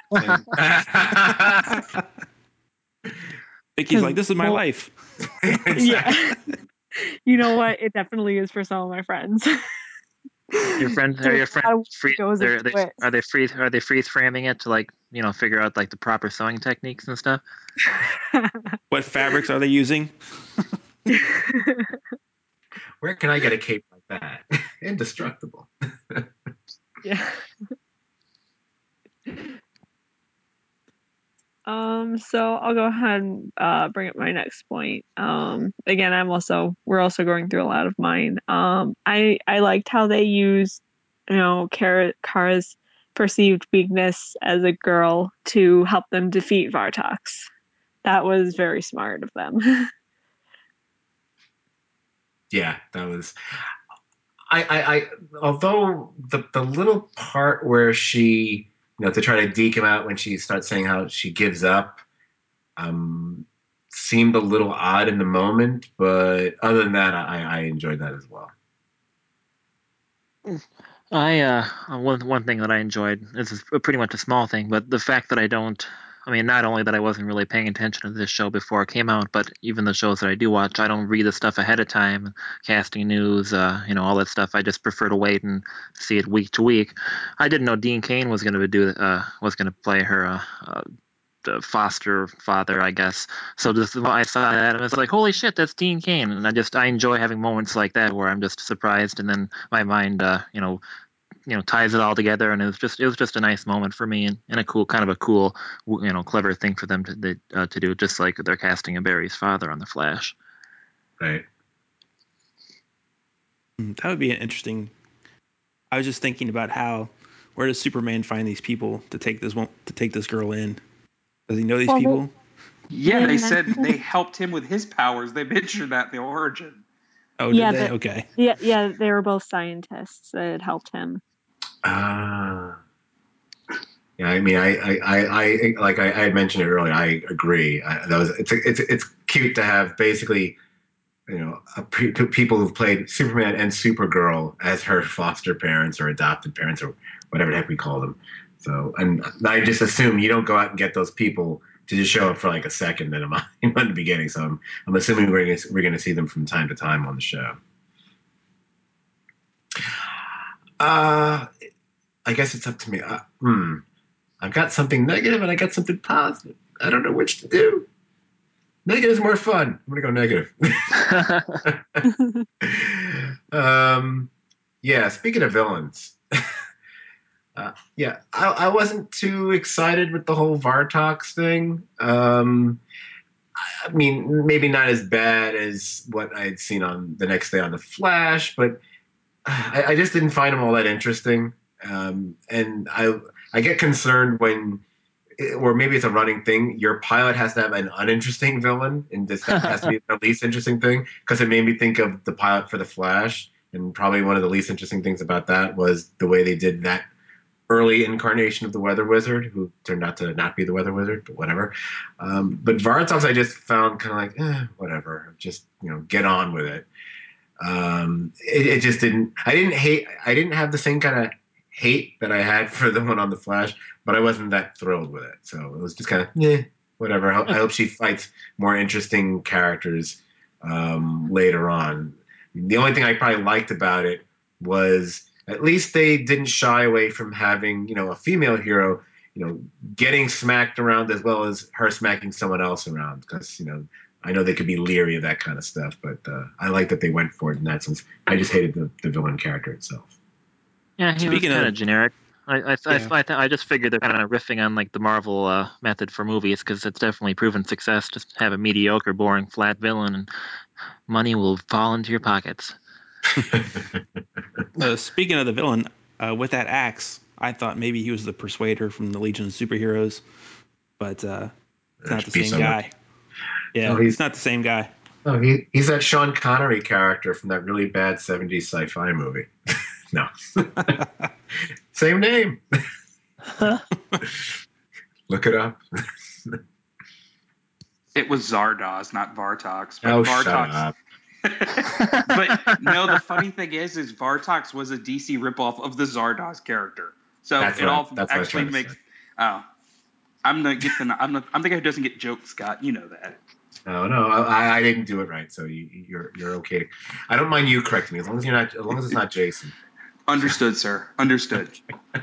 Vicky's like, "This is my Well- life." Yeah. You know what? It definitely is for some of my friends. Your friends are There's your a lot of friends free, goes they're, into they, it. are they freeze are they freeze framing it to like you know figure out like the proper sewing techniques and stuff? What fabrics are they using? Where can I get a cape like that? Indestructible. Yeah. Um, so I'll go ahead and uh, bring up my next point. Um, again, I'm also we're also going through a lot of mine. Um, I I liked how they used, you know, Kara, Kara's perceived weakness as a girl to help them defeat Vartox. That was very smart of them. Yeah, that was. I, I, I although the the little part where she, you know, to try to deke him out when she starts saying how she gives up, um, seemed a little odd in the moment. But other than that, I, I enjoyed that as well. I uh one one thing that I enjoyed is pretty much a small thing, but the fact that I don't. I mean, not only that I wasn't really paying attention to this show before it came out, but even the shows that I do watch, I don't read the stuff ahead of time, casting news, uh, you know, all that stuff. I just prefer to wait and see it week to week. I didn't know Dean Cain was going to do uh was going to play her uh, uh, the foster father, I guess. So just when I saw that, I was like, "Holy shit, that's Dean Cain!" And I just I enjoy having moments like that where I'm just surprised, and then my mind, uh, you know, you know, ties it all together, and it was just it was just a nice moment for me, and, and a cool kind of a cool, you know, clever thing for them to they, uh, to do, just like they're casting a Barry's father on the Flash. Right. That would be an interesting. I was just thinking about how where does Superman find these people to take this one to take this girl in? Does he know these Well, they- people? Yeah, They they said mentioned- they helped him with his powers. They mentioned that in the origin. Oh, Yeah, did they? but- Okay. Yeah, yeah, they were both scientists that helped him. Ah. Yeah, I mean, I, I, I, I like I, I had mentioned it earlier. I agree. I, that was it's it's it's cute to have basically, you know, a pre- people who've played Superman and Supergirl as her foster parents or adopted parents or whatever the heck we call them. So, and I just assume you don't go out and get those people to just show up for like a second in, a, in the beginning. So I'm, I'm assuming we're gonna, we're going to see them from time to time on the show. Uh, I guess it's up to me. Uh, hmm. I've got something negative and I got something positive. I don't know which to do. Negative's more fun. I'm gonna go negative. um, yeah. Speaking of villains, uh, yeah, I, I wasn't too excited with the whole Vartox thing. Um, I mean, maybe not as bad as what I had seen on the next day on the Flash, but I, I just didn't find him all that interesting. Um, and I I get concerned when, or maybe it's a running thing, your pilot has to have an uninteresting villain, and this has to be the least interesting thing, because it made me think of the pilot for The Flash, and probably one of the least interesting things about that was the way they did that early incarnation of the Weather Wizard, who turned out to not be the Weather Wizard, but whatever. Um, but Vartox I just found kind of like, eh, whatever, just, you know, get on with it. Um, it, it just didn't. I didn't hate. I didn't have the same kind of hate that I had for the one on the Flash, but I wasn't that thrilled with it. So it was just kind of, yeah, whatever. I, I hope she fights more interesting characters um, later on. The only thing I probably liked about it was at least they didn't shy away from having, you know, a female hero, you know, getting smacked around as well as her smacking someone else around, because, you know, I know they could be leery of that kind of stuff, but uh, I like that they went for it in that sense. I just hated the, the villain character itself. Yeah, he Speaking was kind of- of generic. I I, I, Yeah. I, I just figured they're kind of riffing on like the Marvel uh, method for movies, because it's definitely proven success. Just have a mediocre, boring, flat villain, and money will fall into your pockets. Uh, speaking of the villain, uh, with that axe, I thought maybe he was the Persuader from the Legion of Superheroes, but uh, it's not the Be same someone. guy. Yeah, No, he's- it's not the same guy. Oh, he, he's that Sean Connery character from that really bad seventies sci-fi movie. No. Same name. Look it up. It was Zardoz, not Vartox. But Oh, Vartox. shut up. But no, the funny thing is, is Vartox was a D C ripoff of the Zardoz character. So That's it what I- all that's what I was actually trying to makes. say. Oh, I'm the get the I'm the I'm the guy who doesn't get jokes, Scott. You know that. No, no, I, I didn't do it right, so you, you're you're okay. I don't mind you correcting me as long as you're not, as long as it's not Jason. Understood, sir. Understood.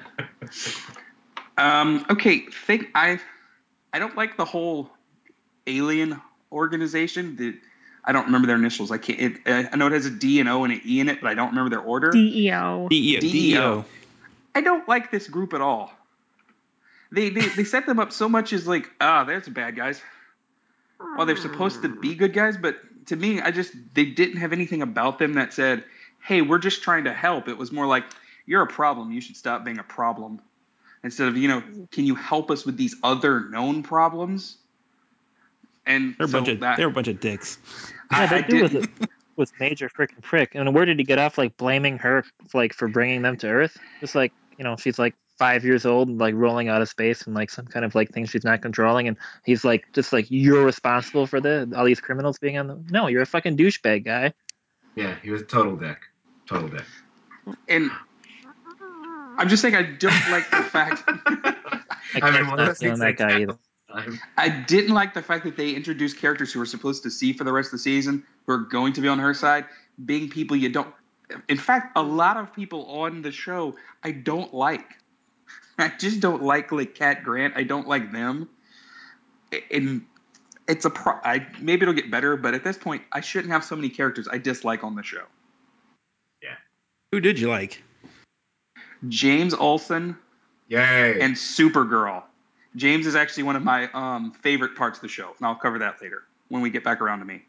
um. Okay. Think I. I don't like the whole alien organization. The I don't remember their initials. I can't. It, I know it has a D and O and an E in it, but I don't remember their order. D E O. D E O. D E O. I don't like this group at all. They, they they set them up so much as like, ah, there's the bad guys. Well, they're supposed to be good guys, but to me, I just they didn't have anything about them that said, "Hey, we're just trying to help." It was more like, "You're a problem. You should stop being a problem." Instead of, you know, can you help us with these other known problems? And They're a so bunch of that they're a bunch of dicks. Yeah, I, I that dude was didn't. a, was major freaking prick. And where did he get off like blaming her like for bringing them to Earth? Just like, you know, she's like five years old and like rolling out of space and like some kind of like thing she's not controlling, and he's like just like you're responsible for the all these criminals being on the. No, you're a fucking douchebag guy. Yeah, he was a total dick. Total dick. And I'm just saying, I don't like the fact. I I can't mean, one of stop those feeling things that guy either. I'm- I didn't like the fact that they introduced characters who were supposed to see for the rest of the season, who are going to be on her side, being people you don't. In fact, a lot of people on the show I don't like. I just don't like like Cat Grant. I don't like them. And it's a pro. I maybe it'll get better, but at this point, I shouldn't have so many characters I dislike on the show. Who did you like? James Olsen Yay. and Supergirl. James is actually one of my um, favorite parts of the show, and I'll cover that later when we get back around to me.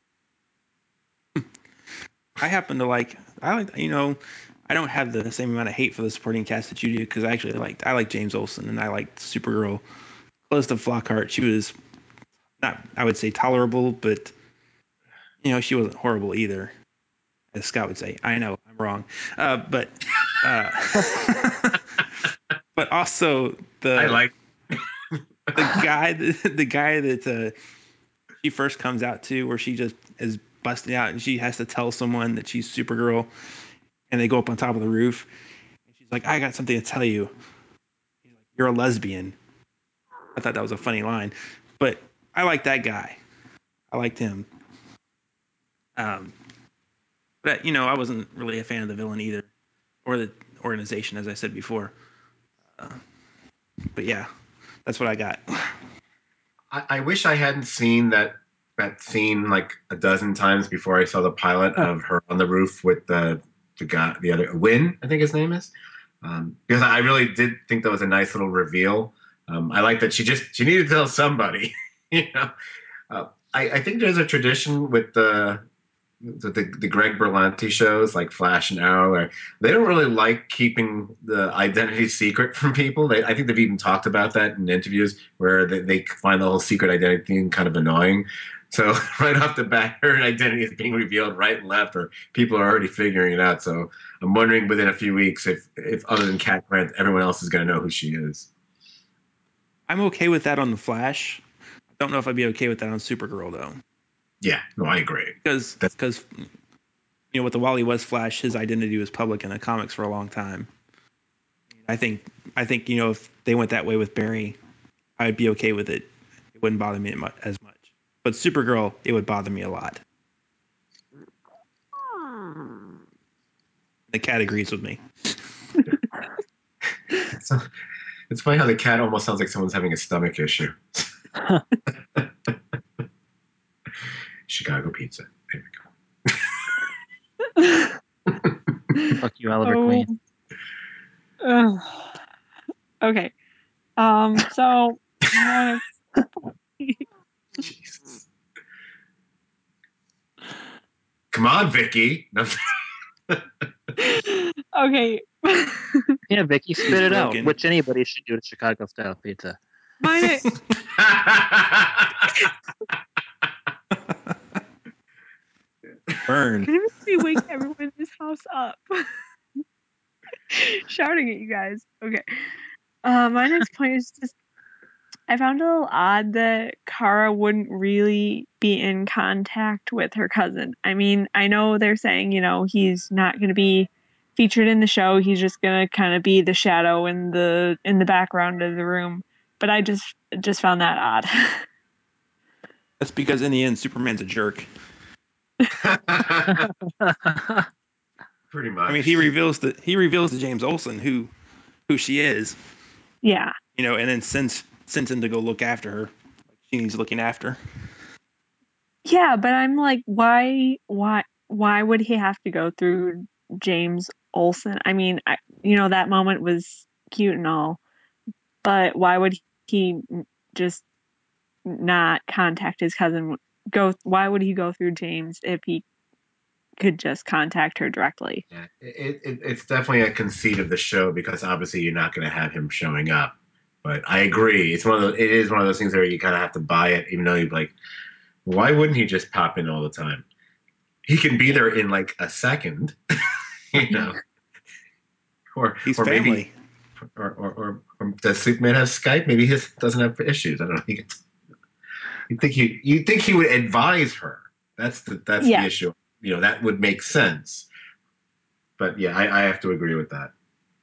I happen to like. I like. You know, I don't have the same amount of hate for the supporting cast that you do because I actually liked. I like James Olsen and I liked Supergirl. Close to Flockhart, she was not. I would say tolerable, but you know, she wasn't horrible either. As Scott would say, I know I'm wrong, uh, but uh, but also the I like the guy the, the guy that uh, she first comes out to, where she just is busting out and she has to tell someone that she's Supergirl, and they go up on top of the roof, and she's like, "I got something to tell you." He's like, "You're a lesbian." I thought that was a funny line, but I like that guy. I liked him. Um, but you know, I wasn't really a fan of the villain either, or the organization, as I said before. Uh, but yeah, that's what I got. I, I wish I hadn't seen that that scene like a dozen times before I saw the pilot of her on the roof with the the guy, the other Win, I think his name is, um, because I really did think that was a nice little reveal. Um, I like that she just she needed to tell somebody, you know. Uh, I, I think there's a tradition with the the, the, the Greg Berlanti shows like Flash and Arrow, where they don't really like keeping the identity secret from people. They, I think they've even talked about that in interviews where they, they find the whole secret identity thing kind of annoying. So right off the bat, her identity is being revealed right and left, or people are already figuring it out. So I'm wondering within a few weeks if, if other than Cat Grant, everyone else is going to know who she is. I'm okay with that on the Flash. I don't know if I'd be okay with that on Supergirl though, Yeah, no, I agree. because That's- because you know, with the Wally West Flash, his identity was public in the comics for a long time. I think I think you know, if they went that way with Barry, I'd be okay with it. It wouldn't bother me as much. But Supergirl, it would bother me a lot. The cat agrees with me. So, it's funny how the cat almost sounds like someone's having a stomach issue. Chicago pizza. There we go. Fuck you, Oliver Oh. Queen. Ugh. Okay. Um. So. uh, Jesus. Come on, Vicky. No. okay. Yeah, Vicky, spit it out. broken. Which anybody should do to Chicago style pizza. My Burn. Can you make me wake everyone in this house up? Shouting at you guys. Okay. Uh, my next point is just I found it a little odd that Kara wouldn't really be in contact with her cousin. I mean, I know they're saying, you know, he's not going to be featured in the show. He's just going to kind of be the shadow in the in the background of the room. But I just just found that odd. That's because in the end, Superman's a jerk. Pretty much. I mean, he reveals that he reveals to James Olsen who who she is, Yeah. you know, and then sends sends him to go look after her. She needs looking after. Yeah, but I'm like, why, why, why would he have to go through James Olsen? I mean, I, you know, that moment was cute and all, but why would he just not contact his cousin? Go? Why would he go through James if he could just contact her directly? Yeah, it, it, it's definitely a conceit of the show because obviously you're not going to have him showing up. But I agree, it's one of those. It is one of those things where you kind of have to buy it, even though you're like, why wouldn't he just pop in all the time? He can be there in like a second, you know. Or He's or family. maybe, or, or, or, or does Superman have Skype? Maybe he doesn't have issues. I don't know. You think he you think he would advise her? That's the that's Yeah. the issue. You know, that would make sense. But yeah, I, I have to agree with that.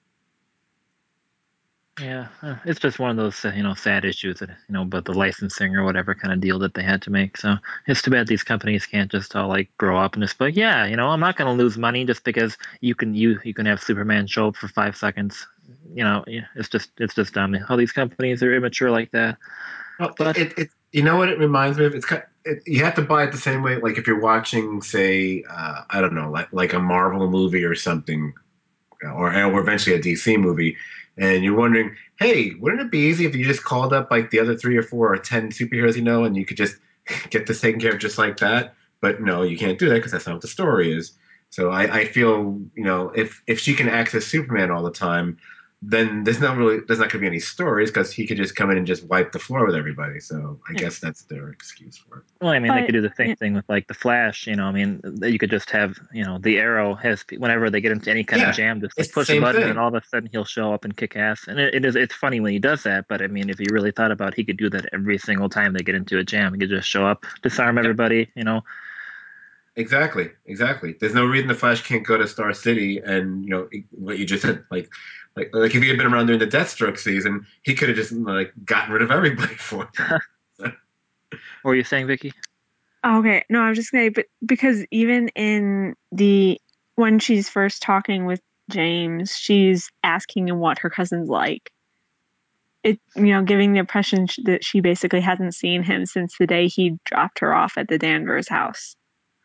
Yeah, uh, it's just one of those uh, you know sad issues that you know, but the licensing or whatever kind of deal that they had to make. So it's too bad these companies can't just all like grow up and just be like, yeah, you know, I'm not going to lose money just because you can you you can have Superman show up for five seconds. You know, yeah, it's just it's just dumb how these companies are immature like that. Well, But it, it you know what it reminds me of? It's kind it, you have to buy it the same way. Like if you're watching, say, uh, I don't know, like like a Marvel movie or something, or or eventually a D C movie, and you're wondering, hey, wouldn't it be easy if you just called up like the other three or four or ten superheroes you know, and you could just get this taken care of just like that? But no, you can't do that because that's not what the story is. So I, I feel, you know, if if she can access Superman all the time, then there's not really there's not going to be any stories because he could just come in and just wipe the floor with everybody. So I Yeah. guess that's their excuse for it. well, I mean, they But- could do the same yeah. thing with like the Flash. You know, I mean, you could just have you know the Arrow has whenever they get into any kind Yeah, of jam, just it's like the push a same button thing. and all of a sudden he'll show up and kick ass. And it, it is it's funny when he does that, but I mean, if you really thought about it, he could do that every single time they get into a jam. He could just show up, disarm everybody. You know, Exactly, exactly. There's no reason the Flash can't go to Star City and you know what you just said, like, like, like if he had been around during the Deathstroke season, he could have just like gotten rid of everybody for it. what were you saying, Vicky? Okay, no, I was just saying, but because even in the when she's first talking with James, she's asking him what her cousin's like. It, you know, giving the impression sh- that she basically hasn't seen him since the day he dropped her off at the Danvers house.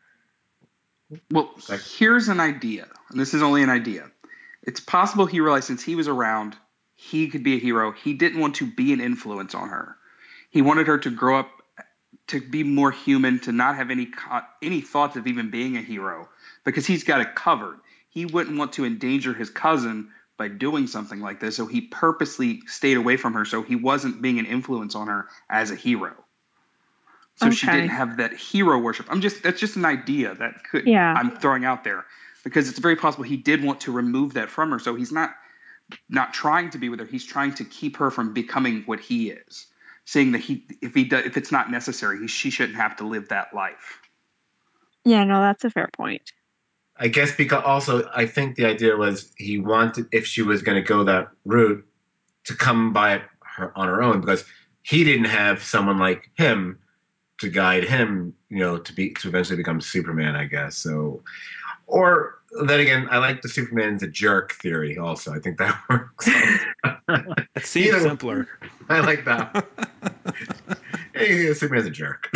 Well, Like- here's an idea, and this is only an idea. It's possible he realized since he was around, he could be a hero. He didn't want to be an influence on her. He wanted her to grow up to be more human, to not have any co- any thoughts of even being a hero, because he's got it covered. He wouldn't want to endanger his cousin by doing something like this, so he purposely stayed away from her, so he wasn't being an influence on her as a hero. So she Okay. didn't have that hero worship. I'm just that's just an idea that could Yeah. I'm throwing out there because it's very possible he did want to remove that from her. So he's not not trying to be with her. He's trying to keep her from becoming what he is, saying that he if he does, if it's not necessary, he, she shouldn't have to live that life. Yeah, no, that's a fair point. I guess because also I think the idea was he wanted if she was going to go that route to come by her on her own because he didn't have someone like him to guide him, you know, to be to eventually become Superman, I guess. So, or then again, I like the Superman's a jerk theory. Also, I think that works. That seems Either- simpler. I like that. Hey, Superman's a jerk.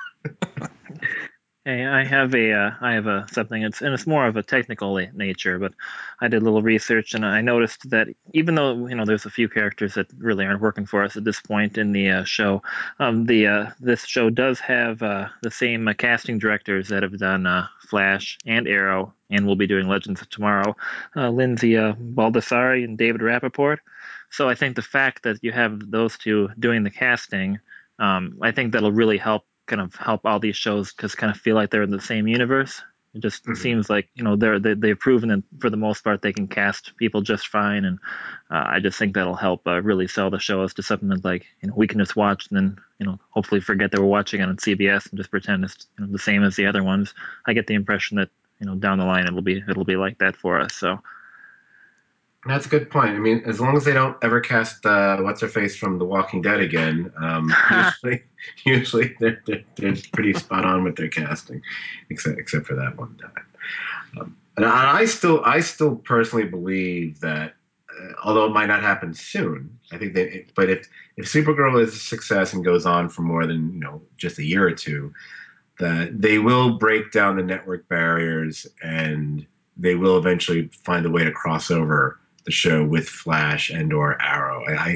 Hey, I have a, uh, I have a something. It's and it's more of a technical la- nature, but I did a little research and I noticed that even though you know there's a few characters that really aren't working for us at this point in the uh, show, um, the uh, this show does have uh, the same uh, casting directors that have done uh, Flash and Arrow, and will be doing Legends of Tomorrow, uh, Lindsay uh, Baldessari and David Rappaport. So I think the fact that you have those two doing the casting, um, I think that'll really help kind of help all these shows because kind of feel like they're in the same universe. It just Mhm. seems like you know they're they, they've proven that for the most part they can cast people just fine, and uh, I just think that'll help uh, really sell the show as to something that like you know we can just watch and then you know hopefully forget that we're watching it on C B S and just pretend it's you know, the same as the other ones. I get the impression that you know down the line it'll be it'll be like that for us. So That's a good point. I mean, as long as they don't ever cast uh, what's her face from The Walking Dead again, um, usually, usually they're, they're, they're pretty spot on with their casting, except except for that one time. Um, and I, I still, I still personally believe that, uh, although it might not happen soon, I think that, but if if Supergirl is a success and goes on for more than you know just a year or two, that they will break down the network barriers and they will eventually find a way to cross over the show with Flash and or Arrow. I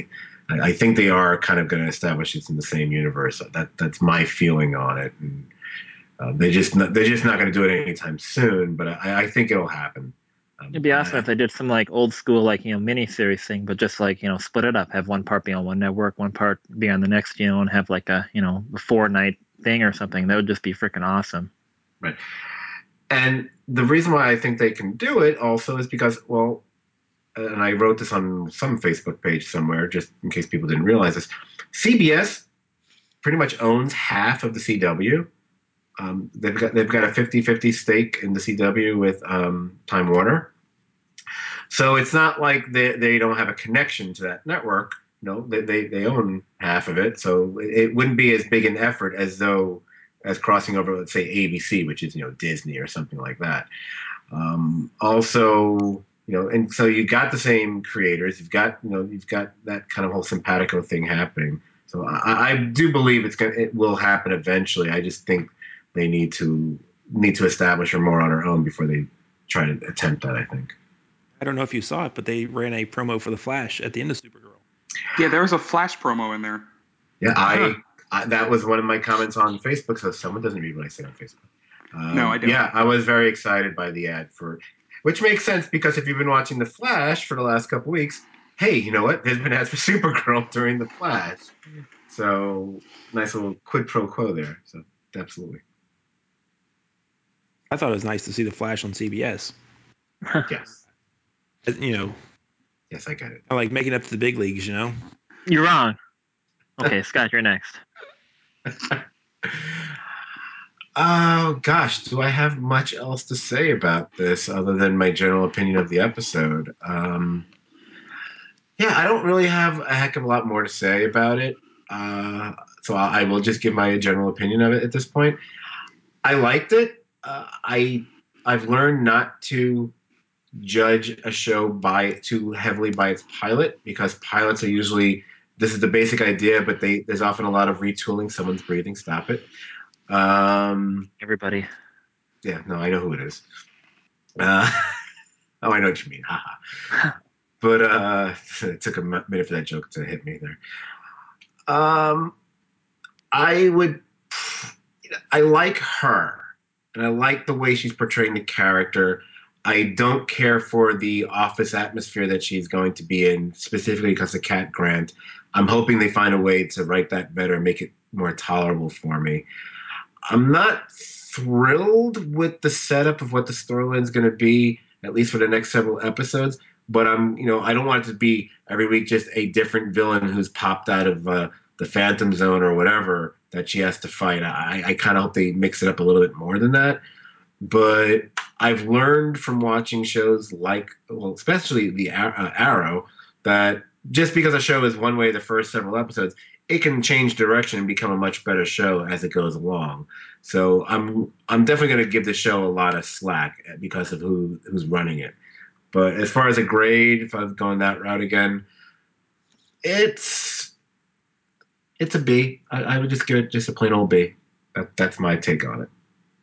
I, I think they are kind of going to establish it's in the same universe. That that's my feeling on it. And, uh, they just not, they're just not going to do it anytime soon, but I, I think it'll happen. Um, It'd be awesome I, if they did some like old school like you know miniseries thing, but just like you know split it up, have one part be on one network, one part be on the next, you know, and have like a you know a four night thing or something. That would just be freaking awesome. right. And the reason why I think they can do it also is because, well, and I wrote this on some Facebook page somewhere, just in case people didn't realize this. C B S pretty much owns half of the C W. Um, they've got they've got a fifty-fifty stake in the C W with um, Time Warner. So it's not like they, they don't have a connection to that network. No, they, they, they own half of it. So it wouldn't be as big an effort as though as crossing over, let's say, A B C, which is, you know, Disney or something like that. Um, also, you know, and so you've got the same creators. You've got, you know, you've got that kind of whole simpatico thing happening. So I, I do believe it's gonna, it will happen eventually. I just think they need to need to establish her more on her own before they try to attempt that, I think. I don't know if you saw it, but they ran a promo for the Flash at the end of Supergirl. Yeah, there was a Flash promo in there. Yeah, I, I that was one of my comments on Facebook. So someone doesn't read what I say on Facebook. Um, No, I don't. Yeah, I was very excited by the ad for, which makes sense because if you've been watching The Flash for the last couple weeks, hey, you know what? There's been ads for Supergirl during The Flash. So nice little quid pro quo there. So absolutely. I thought it was nice to see the Flash on C B S. Yes. You know, Yes, I get it. I like making it up to the big leagues, you know? You're wrong. Okay, Scott, you're next. Oh gosh, do I have much else to say about this other than my general opinion of the episode? Um, yeah, I don't really have a heck of a lot more to say about it. Uh, so I, I will just give my general opinion of it at this point. I liked it. Uh, I I've learned not to judge a show by too heavily by its pilot because pilots are usually this is the basic idea, but they there's often a lot of retooling. Someone's breathing. Stop it. Um, Everybody. yeah, no, I know who it is. Uh, oh, I know what you mean. Haha. But uh, it took a minute for that joke to hit me there. Um, I would. I like her, and I like the way she's portraying the character. I don't care for the office atmosphere that she's going to be in, specifically because of Cat Grant. I'm hoping they find a way to write that better, make it more tolerable for me. I'm not thrilled with the setup of what the storyline is going to be, at least for the next several episodes. But I'm, you know, I don't want it to be every week just a different villain who's popped out of uh, the Phantom Zone or whatever that she has to fight. I, I kind of hope they mix it up a little bit more than that. But I've learned from watching shows like, well, especially the uh, Arrow, that just because a show is one way the first several episodes, it can change direction and become a much better show as it goes along. So I'm I'm definitely going to give the show a lot of slack because of who who's running it. But as far as a grade, if I was going that route again, it's it's a B. I, I would just give it just a plain old B. That, that's my take on it.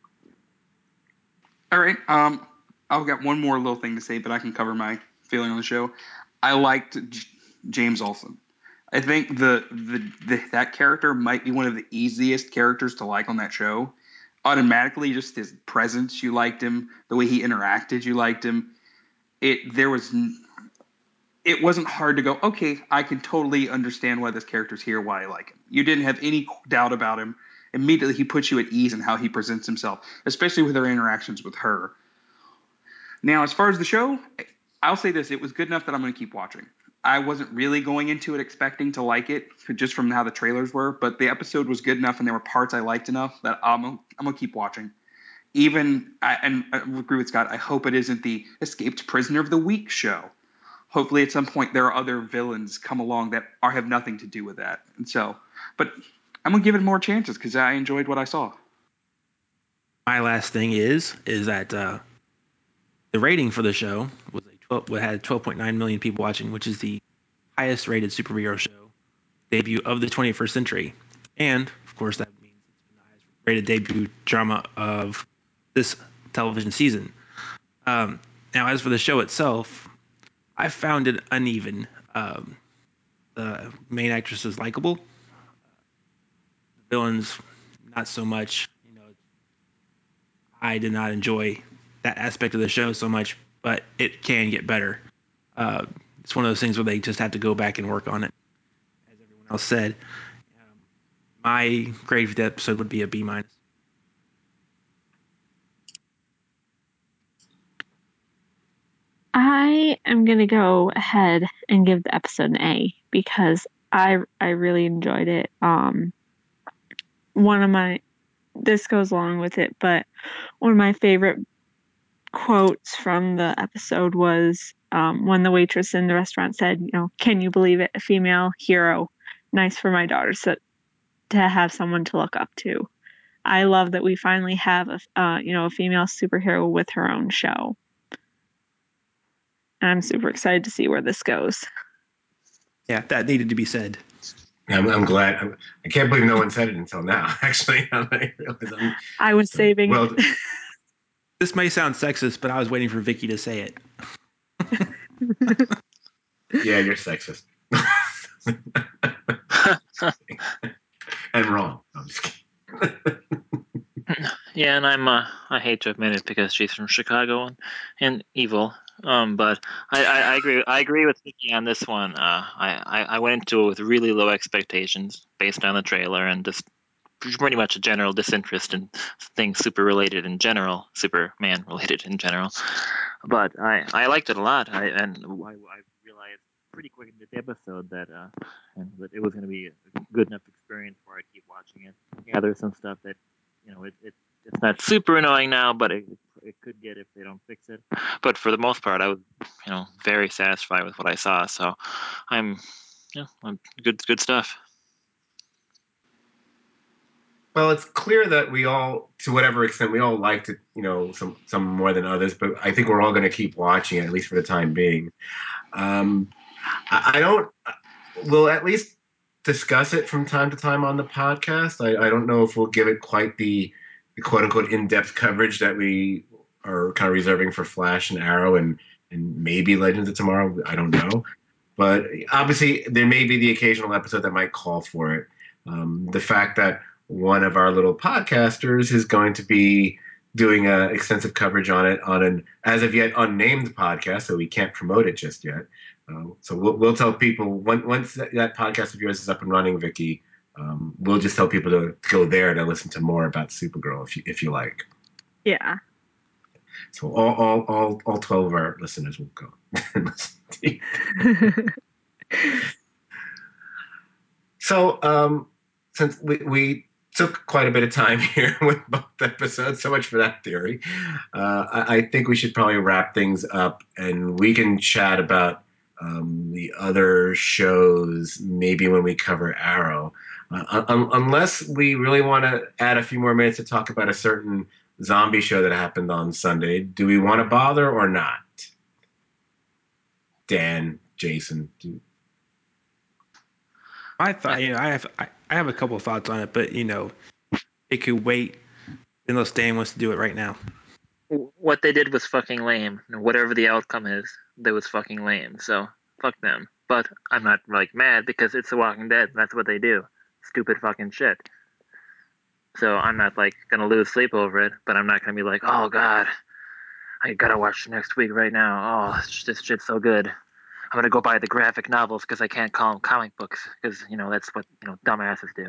All right. Um, I've got one more little thing to say, but I can cover my feeling on the show. I liked J- James Olsen. I think the, the the that character might be one of the easiest characters to like on that show. Automatically, just his presence, you liked him. The way he interacted, you liked him. It there was it wasn't hard to go. Okay, I can totally understand why this character's here, why I like him. You didn't have any doubt about him. Immediately, he puts you at ease in how he presents himself, especially with her interactions with her. Now, as far as the show, I'll say this: it was good enough that I'm going to keep watching. I wasn't really going into it expecting to like it, just from how the trailers were, but the episode was good enough, and there were parts I liked enough that I'm I'm gonna keep watching. Even I, and I agree with Scott. I hope it isn't the escaped prisoner of the week show. Hopefully, at some point, there are other villains come along that are have nothing to do with that. And so, but I'm gonna give it more chances because I enjoyed what I saw. My last thing is is that uh, the rating for the show was a twelve, had twelve point nine million people watching, which is the highest rated superhero show debut of the twenty-first century. And of course, that means it's been the highest rated debut drama of this television season. Um, now, as for the show itself, I found it uneven. Um, the main actress is likable. The villains, not so much. You know, I did not enjoy that aspect of the show so much, but it can get better. Uh, it's one of those things where they just have to go back and work on it, as everyone else said. Um, my grade for the episode would be a B minus. I am gonna go ahead and give the episode an A because I I really enjoyed it. Um, one of my this goes along with it, but one of my favorite quotes from the episode was um, when the waitress in the restaurant said, "You know, can you believe it? A female hero, nice for my daughter so, to have someone to look up to." I love that we finally have a uh, you know a female superhero with her own show. I'm super excited to see where this goes. Yeah, that needed to be said. I'm, I'm glad. I'm, I can't believe no one said it until now. Actually, I realize I'm, I was so, saving well, it. This may sound sexist, but I was waiting for Vicky to say it. Yeah, you're sexist. And wrong. I'm just kidding. Yeah, and I'm uh, I hate to admit it because she's from Chicago and, and evil. Um, but I, I, I agree. I agree with Vicky on this one. Uh, I, I I went into it with really low expectations based on the trailer and just pretty much a general disinterest in things super related in general, Superman related in general. But I, I liked it a lot. I and I, I realized pretty quick into the episode that uh, and that it was going to be a good enough experience where I keep watching it. Yeah, there's some stuff that you know it, it it's not super annoying now, but it it could get if they don't fix it. But for the most part, I was you know very satisfied with what I saw. So I'm yeah, I'm, good good stuff. Well, it's clear that we all, to whatever extent, we all liked it, you know, some some more than others. But I think we're all going to keep watching it, at least for the time being. Um, I, I don't. We'll at least discuss it from time to time on the podcast. I, I don't know if we'll give it quite the, the quote unquote in depth coverage that we are kind of reserving for Flash and Arrow and and maybe Legends of Tomorrow. I don't know, but obviously there may be the occasional episode that might call for it. Um, the fact that one of our little podcasters is going to be doing uh, extensive coverage on it on an as of yet unnamed podcast, so we can't promote it just yet. Uh, so we'll, we'll tell people when, once that, that podcast of yours is up and running, Vicky. Um, we'll just tell people to, to go there to listen to more about Supergirl if you if you like. Yeah. So all all all, all twelve of our listeners will go and listen to you. So um, since we, we took quite a bit of time here with both episodes, so much for that theory. Uh, I, I think we should probably wrap things up, and we can chat about um, the other shows maybe when we cover Arrow, uh, un- unless we really want to add a few more minutes to talk about a certain zombie show that happened on Sunday. Do we want to bother or not? Dan, Jason, do, I thought, you know, I have I, I have a couple of thoughts on it, but you know, it could wait unless Dan wants to do it right now. What they did was fucking lame. Whatever the outcome is, that was fucking lame. So fuck them. But I'm not like mad because it's The Walking Dead. That's what they do. Stupid fucking shit. So I'm not like gonna lose sleep over it. But I'm not gonna be like, oh god, I gotta watch next week right now. Oh, this shit's so good. I'm gonna go buy the graphic novels because I can't call them comic books because you know that's what you know dumbasses do.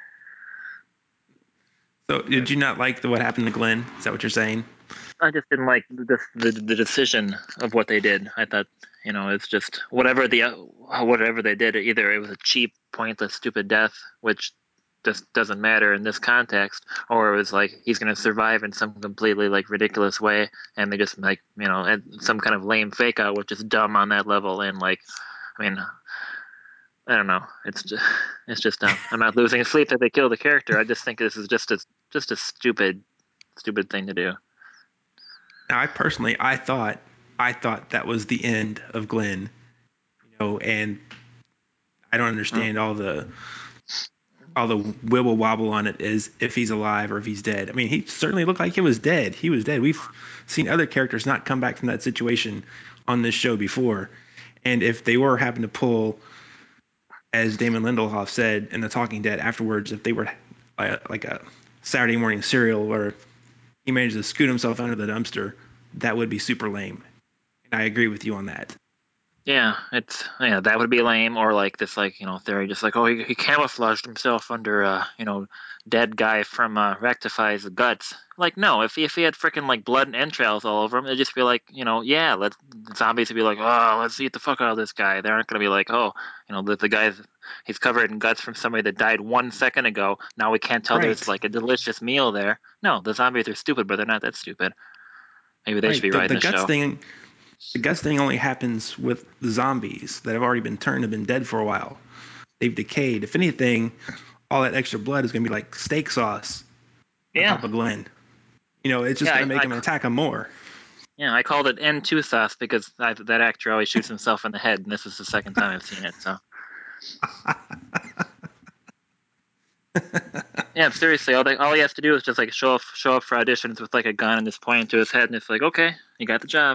So, did you not like the, what happened to Glenn? Is that what you're saying? I just didn't like the, the the decision of what they did. I thought, you know, it's just whatever the whatever they did. Either it was a cheap, pointless, stupid death, which just doesn't matter in this context, or it was like he's going to survive in some completely like ridiculous way, and they just like you know, and some kind of lame fake out, which is dumb on that level. And like, I mean, I don't know. It's just it's just dumb. I'm not losing sleep that they kill the character. I just think this is just a just a stupid, stupid thing to do. Now, I personally, I thought, I thought that was the end of Glenn, you know, and I don't understand all the, all the wibble wobble on it is if he's alive or if he's dead. I mean, he certainly looked like he was dead. He was dead. We've seen other characters not come back from that situation on this show before, and if they were having to pull as Damon Lindelof said in The Talking Dead afterwards, if they were uh, like a Saturday morning serial where he managed to scoot himself under the dumpster, that would be super lame. And I agree with you on that. Yeah, it's yeah, that would be lame, or like this, like you know, theory, just like oh, he, he camouflaged himself under uh, you know, dead guy from uh, Rectify's guts. Like no, if he, if he had freaking like blood and entrails all over him, it'd just be like you know, yeah, let zombies would be like oh, let's eat the fuck out of this guy. They aren't gonna be like oh, you know, the the guy's he's covered in guts from somebody that died one second ago. Now we can't tell Right. there's like a delicious meal there. No, the zombies are stupid, but they're not that stupid. Maybe they should Right. be The, writing the the guts show. thing, the guts thing only happens with the zombies that have already been turned and been dead for a while. They've decayed. If anything, all that extra blood is going to be like steak sauce on Yeah, top of Glenn. You know, it's just Yeah, going to I- make I- him attack him more. yeah. I called it N two sauce because I, that actor always shoots himself in the head, and this is the second time I've seen it. So. Yeah, seriously, all they all he has to do is just like show up show up for auditions with like a gun and just point to his head, and it's like, okay, you got the job.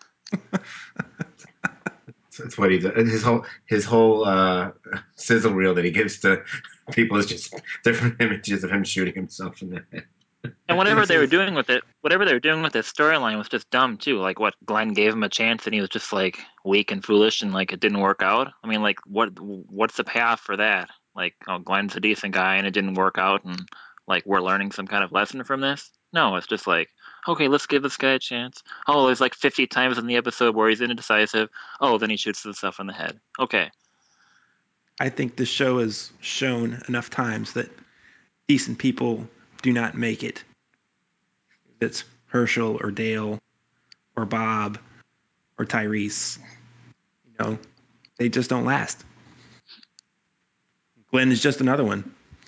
That's what he does. His whole his whole uh, sizzle reel that he gives to people is just different images of him shooting himself in the head. And whatever they were doing with it, whatever they were doing with this storyline was just dumb too. Like what Glenn gave him a chance, and he was just like weak and foolish, and like it didn't work out. I mean, like what what's the payoff for that? Like, oh, Glenn's a decent guy, and it didn't work out, and like we're learning some kind of lesson from this. No, it's just like, okay, let's give this guy a chance. Oh, there's like fifty times in the episode where he's indecisive. Oh, then he shoots himself in the head. Okay. I think the show has shown enough times that decent people do not make it. It's Herschel or Dale or Bob or Tyrese. You know, they just don't last. Glenn is just another one.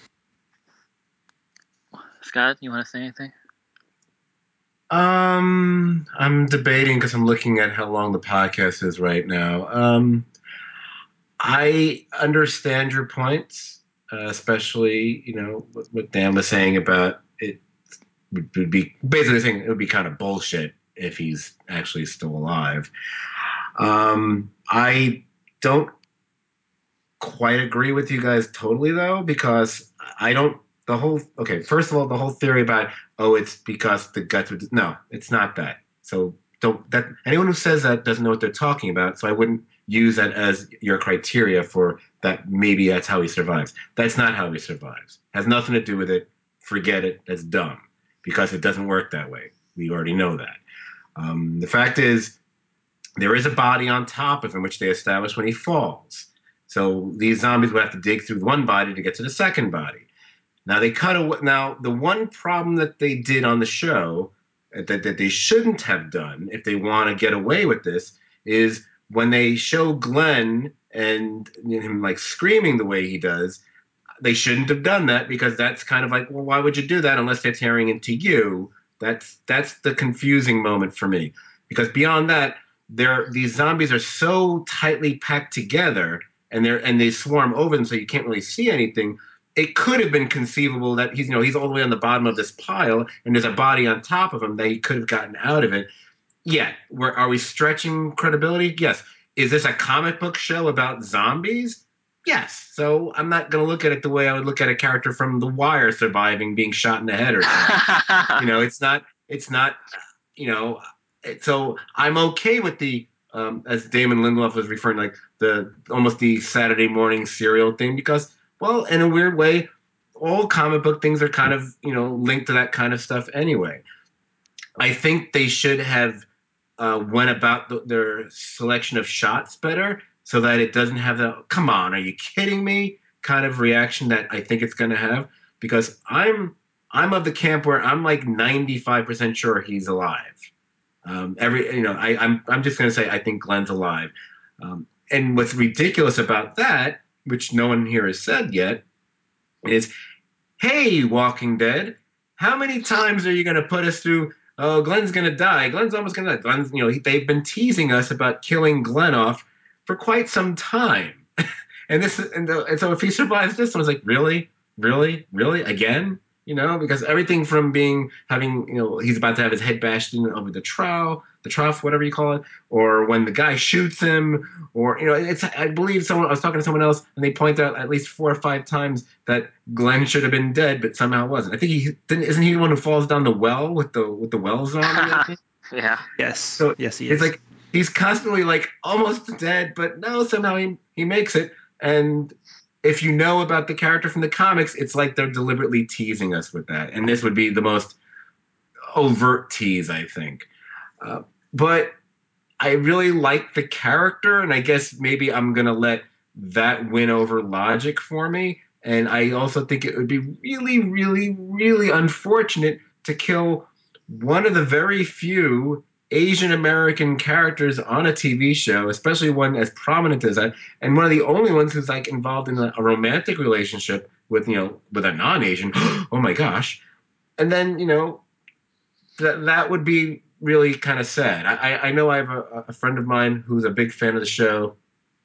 Scott, you want to say anything? Um, I'm debating because I'm looking at how long the podcast is right now. Um, I understand your points, uh, especially you know what, what Dan was saying about it would, would be basically saying it would be kind of bullshit if he's actually still alive. Um, I don't quite agree with you guys totally though, because I don't the whole okay, first of all, the whole theory about oh, it's because the guts would no, it's not that. So don't that anyone who says that doesn't know what they're talking about, so I wouldn't use that as your criteria for that maybe that's how he survives. That's not how he survives. Has nothing to do with it. Forget it. That's dumb. Because it doesn't work that way. We already know that. Um, the fact is there is a body on top of him, which they establish when he falls. So these zombies would have to dig through one body to get to the second body. Now they cut away. Now the one problem that they did on the show that, that they shouldn't have done if they want to get away with this is when they show Glenn and you know, him like screaming the way he does. They shouldn't have done that because that's kind of like, well, why would you do that unless they're tearing into you? That's that's the confusing moment for me because beyond that, they're these zombies are so tightly packed together and they're and they swarm over them so you can't really see anything. It could have been conceivable that he's you know he's all the way on the bottom of this pile and there's a body on top of him that he could have gotten out of it. Yeah, we're, are we stretching credibility? Yes. Is this a comic book show about zombies? Yes. So I'm not going to look at it the way I would look at a character from The Wire surviving being shot in the head or something. you know, it's not. It's not. You know, so I'm okay with the um, as Damon Lindelof was referring, like the almost the Saturday morning serial thing, because, well, in a weird way, all comic book things are kind of you know linked to that kind of stuff anyway. I think they should have uh, went about the, their selection of shots better, so that it doesn't have the "come on, are you kidding me" kind of reaction that I think it's going to have. Because I'm I'm of the camp where I'm like ninety-five percent sure he's alive. Um, every you know, I, I'm I'm just gonna say I think Glenn's alive. Um, and what's ridiculous about that, which no one here has said yet, is, hey, Walking Dead, how many times are you gonna put us through? Oh, Glenn's gonna die. Glenn's almost gonna die. Glenn's, you know, he, they've been teasing us about killing Glenn off for quite some time. and this, and, the, and so if he survives this, I was like, really, really, really, again? You know, because everything from being having, you know, he's about to have his head bashed in over the trough, the trough, whatever you call it, or when the guy shoots him, or you know, it's. I believe someone. I was talking to someone else, and they point out at least four or five times that Glenn should have been dead, but somehow wasn't. I think he didn't. Isn't he the one who falls down the well with the with the well zombie? Yeah. Yes. So yes, he it's is. like he's constantly like almost dead, but no, somehow he he makes it. And if you know about the character from the comics, it's like they're deliberately teasing us with that. And this would be the most overt tease, I think. Uh, but I really like the character, and I guess maybe I'm gonna let that win over logic for me. And I also think it would be really, really, really unfortunate to kill one of the very few Asian American characters on a T V show, especially one as prominent as that, and one of the only ones who's like involved in a, a romantic relationship with you know with a non-Asian. Oh my gosh! And then you know that that would be really kind of sad. I, I know I have a, a friend of mine who's a big fan of the show,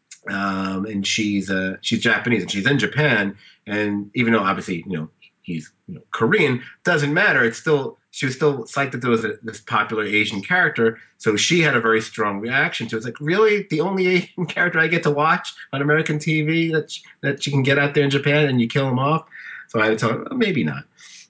um, and she's uh, she's Japanese and she's in Japan. And even though obviously you know he's you know, Korean, doesn't matter. It's still she was still psyched that there was a, this popular Asian character, so she had a very strong reaction to it. It's like really the only Asian character I get to watch on American T V that she, that she can get out there in Japan, and you kill him off. So I had to tell her, well, maybe not.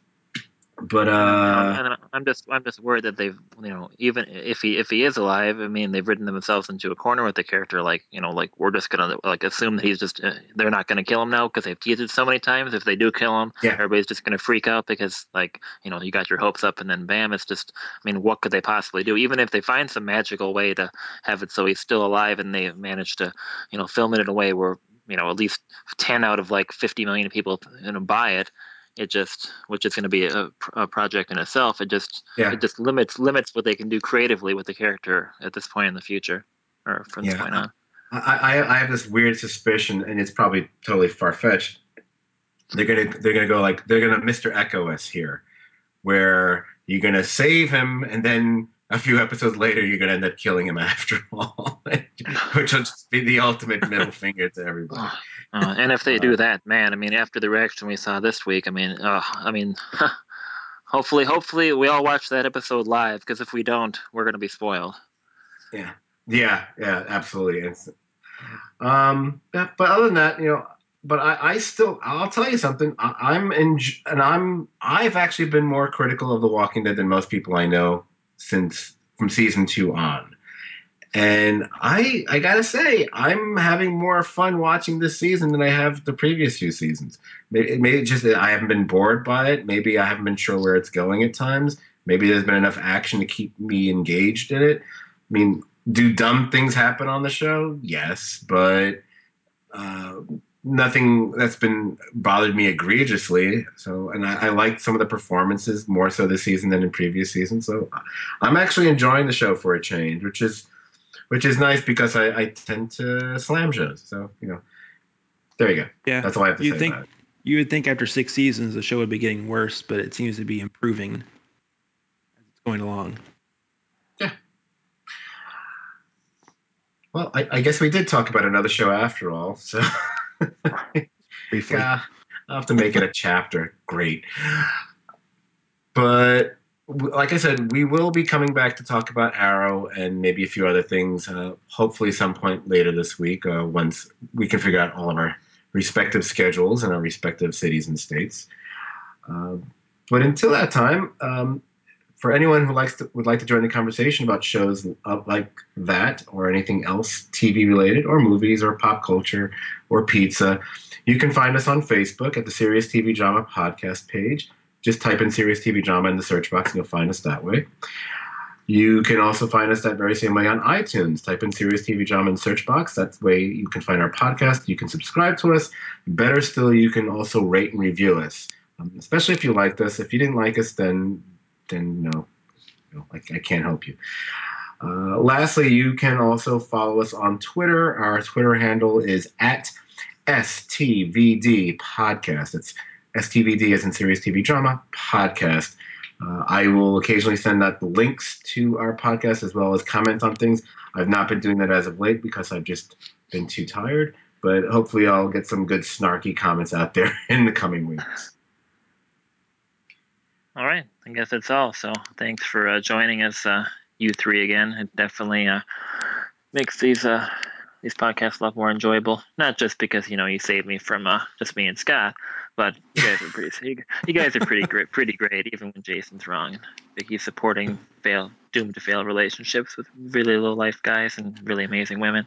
But uh, and, I'm, and I'm just I'm just worried that they've you know even if he if he is alive, I mean they've written themselves into a corner with the character. Like you know like we're just gonna like assume that he's just uh, they're not gonna kill him now because they've teased it so many times. If they do kill him, yeah, everybody's just gonna freak out because like you know you got your hopes up and then bam, it's just I mean what could they possibly do? Even if they find some magical way to have it so he's still alive and they've managed to you know film it in a way where you know at least ten out of like fifty million people you know buy it. It just, which is going to be a, a project in itself. It just, yeah, it just limits limits what they can do creatively with the character at this point in the future, or from this yeah. point on. I, I, I have this weird suspicion, and it's probably totally far fetched. They're gonna they're gonna go like they're gonna Mister Echo us here, where you're gonna save him, and then a few episodes later you're gonna end up killing him after all, which will just be the ultimate middle finger to everybody. Uh, and if they Uh, do that, man, I mean, after the reaction we saw this week, I mean, uh, I mean, hopefully, hopefully we all watch that episode live because if we don't, we're gonna be spoiled. yeah, yeah, yeah, absolutely. It's, um, yeah, but other than that, you know, but I, I still, I'll tell you something. I, I'm in, and I'm, I've actually been more critical of The Walking Dead than most people I know since from season two on. And I, I gotta say, I'm having more fun watching this season than I have the previous few seasons. Maybe, maybe just that I haven't been bored by it. Maybe I haven't been sure where it's going at times. Maybe there's been enough action to keep me engaged in it. I mean, do dumb things happen on the show? Yes, but uh, nothing that's been bothered me egregiously. So, and I, I liked some of the performances more so this season than in previous seasons. So, I'm actually enjoying the show for a change, which is which is nice because I, I tend to slam shows. So you know, there you go. Yeah. That's all I have to You say think about it. you would think after six seasons the show would be getting worse, but it seems to be improving as it's going along. Yeah. Well, I, I guess we did talk about another show after all. So Briefly. yeah, I'll have to make it a chapter. Great. But like I said, we will be coming back to talk about Arrow and maybe a few other things. Uh, hopefully, some point later this week, uh, once we can figure out all of our respective schedules in our respective cities and states. Uh, but until that time, um, for anyone who likes to, would like to join the conversation about shows like that or anything else T V related or movies or pop culture or pizza, you can find us on Facebook at the Serious T V Drama podcast page. Just type in Serious T V Drama in the search box and you'll find us that way. You can also find us that very same way on iTunes. Type in Serious T V Drama in the search box. That's the way you can find our podcast. You can subscribe to us. Better still, you can also rate and review us, um, especially if you liked us. If you didn't like us, then then no, no I, I can't help you. Uh, lastly, you can also follow us on Twitter. Our Twitter handle is at S T V D Podcast. It's S T V D as in Serious T V Drama Podcast. Uh, I will occasionally send out the links to our podcast as well as comment on things. I've not been doing that as of late because I've just been too tired, but hopefully I'll get some good snarky comments out there in the coming weeks. All right, I guess that's all. So thanks for uh, joining us, uh, you three again. It definitely uh, makes these uh, these podcasts a lot more enjoyable. Not just because you know you saved me from uh, just me and Scott, but you guys are pretty you, you guys are pretty great, pretty great, even when Jason's wrong. And Vicky's supporting fail doomed to fail relationships with really low life guys and really amazing women.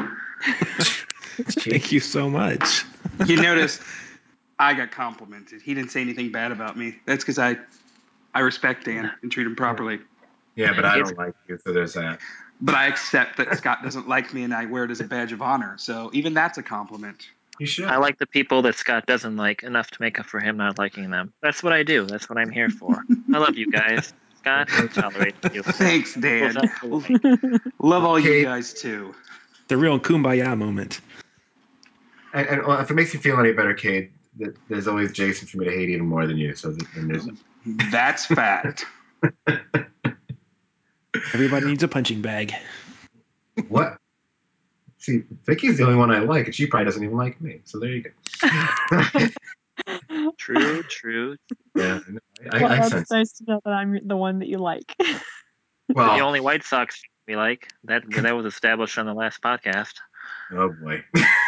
Thank you so much. You notice I got complimented. He didn't say anything bad about me. That's because I, I respect Dan and treat him properly. Yeah, but I don't like you, so there's that. But I accept that Scott doesn't like me, and I wear it as a badge of honor. So even that's a compliment. You should. I like the people that Scott doesn't like enough to make up for him not liking them. That's what I do. That's what I'm here for. I love you guys. Scott, I tolerate you. Thanks, Dan. Well, that's Love all Okay. you guys too. The real kumbaya moment. And, and well, if it makes you feel any better, Cade, th- there's always Jason for me to hate even more than you. So th- then there's That's fact. Everybody needs a punching bag. what? See, Vicky's the only one I like, and she probably doesn't even like me. So there you go. true, true. Yeah, I, Well, I, I that's sense. nice to know that I'm the one that you like. The Well, only White Sox we like. That that was established on the last podcast. oh boy.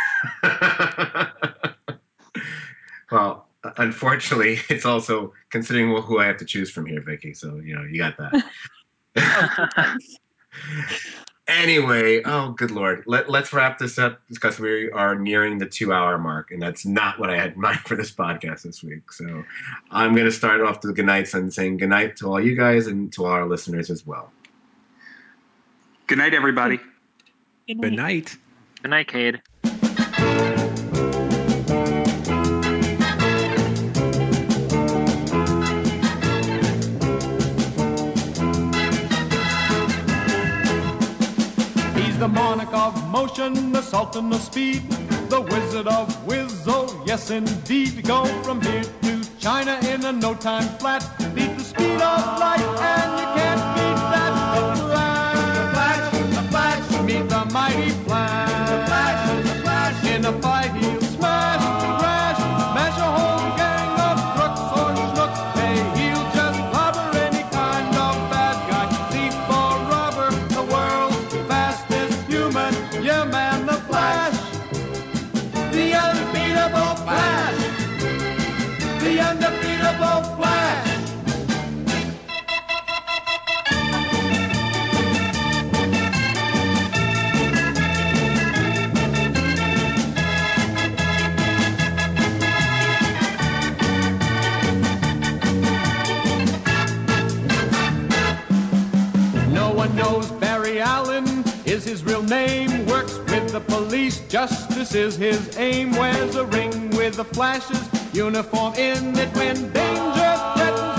Well, unfortunately, it's also considering who I have to choose from here, Vicky. So you know, you got that. Anyway, oh good lord, Let, let's wrap this up because we are nearing the two-hour mark, and that's not what I had in mind for this podcast this week. So I'm going to start off the good nights and saying good night to all you guys and to all our listeners as well. Good night, everybody. Good night. Good night, Cade. He's the monarch of motion, the sultan of speed, the wizard of whizzle, yes indeed. Go from here to China in a no time flat, beat the speed of light and you can't beat that. The Flash, the Flash, the Flash, meet the mighty Flash. The Flash, the Flash, in a fight he'll smash and crash, mash a whole gang of crooks or schnooks. Hey, he'll just clobber any kind of bad guy, thief or robber, the world's fastest human. Yeah, man, the Flash, the unbeatable Flash, the undefeatable Flash. No one knows Barry Allen is his real name. Works with the police, justice is his aim. Wears a ring with the Flash's uniform in it when danger threatens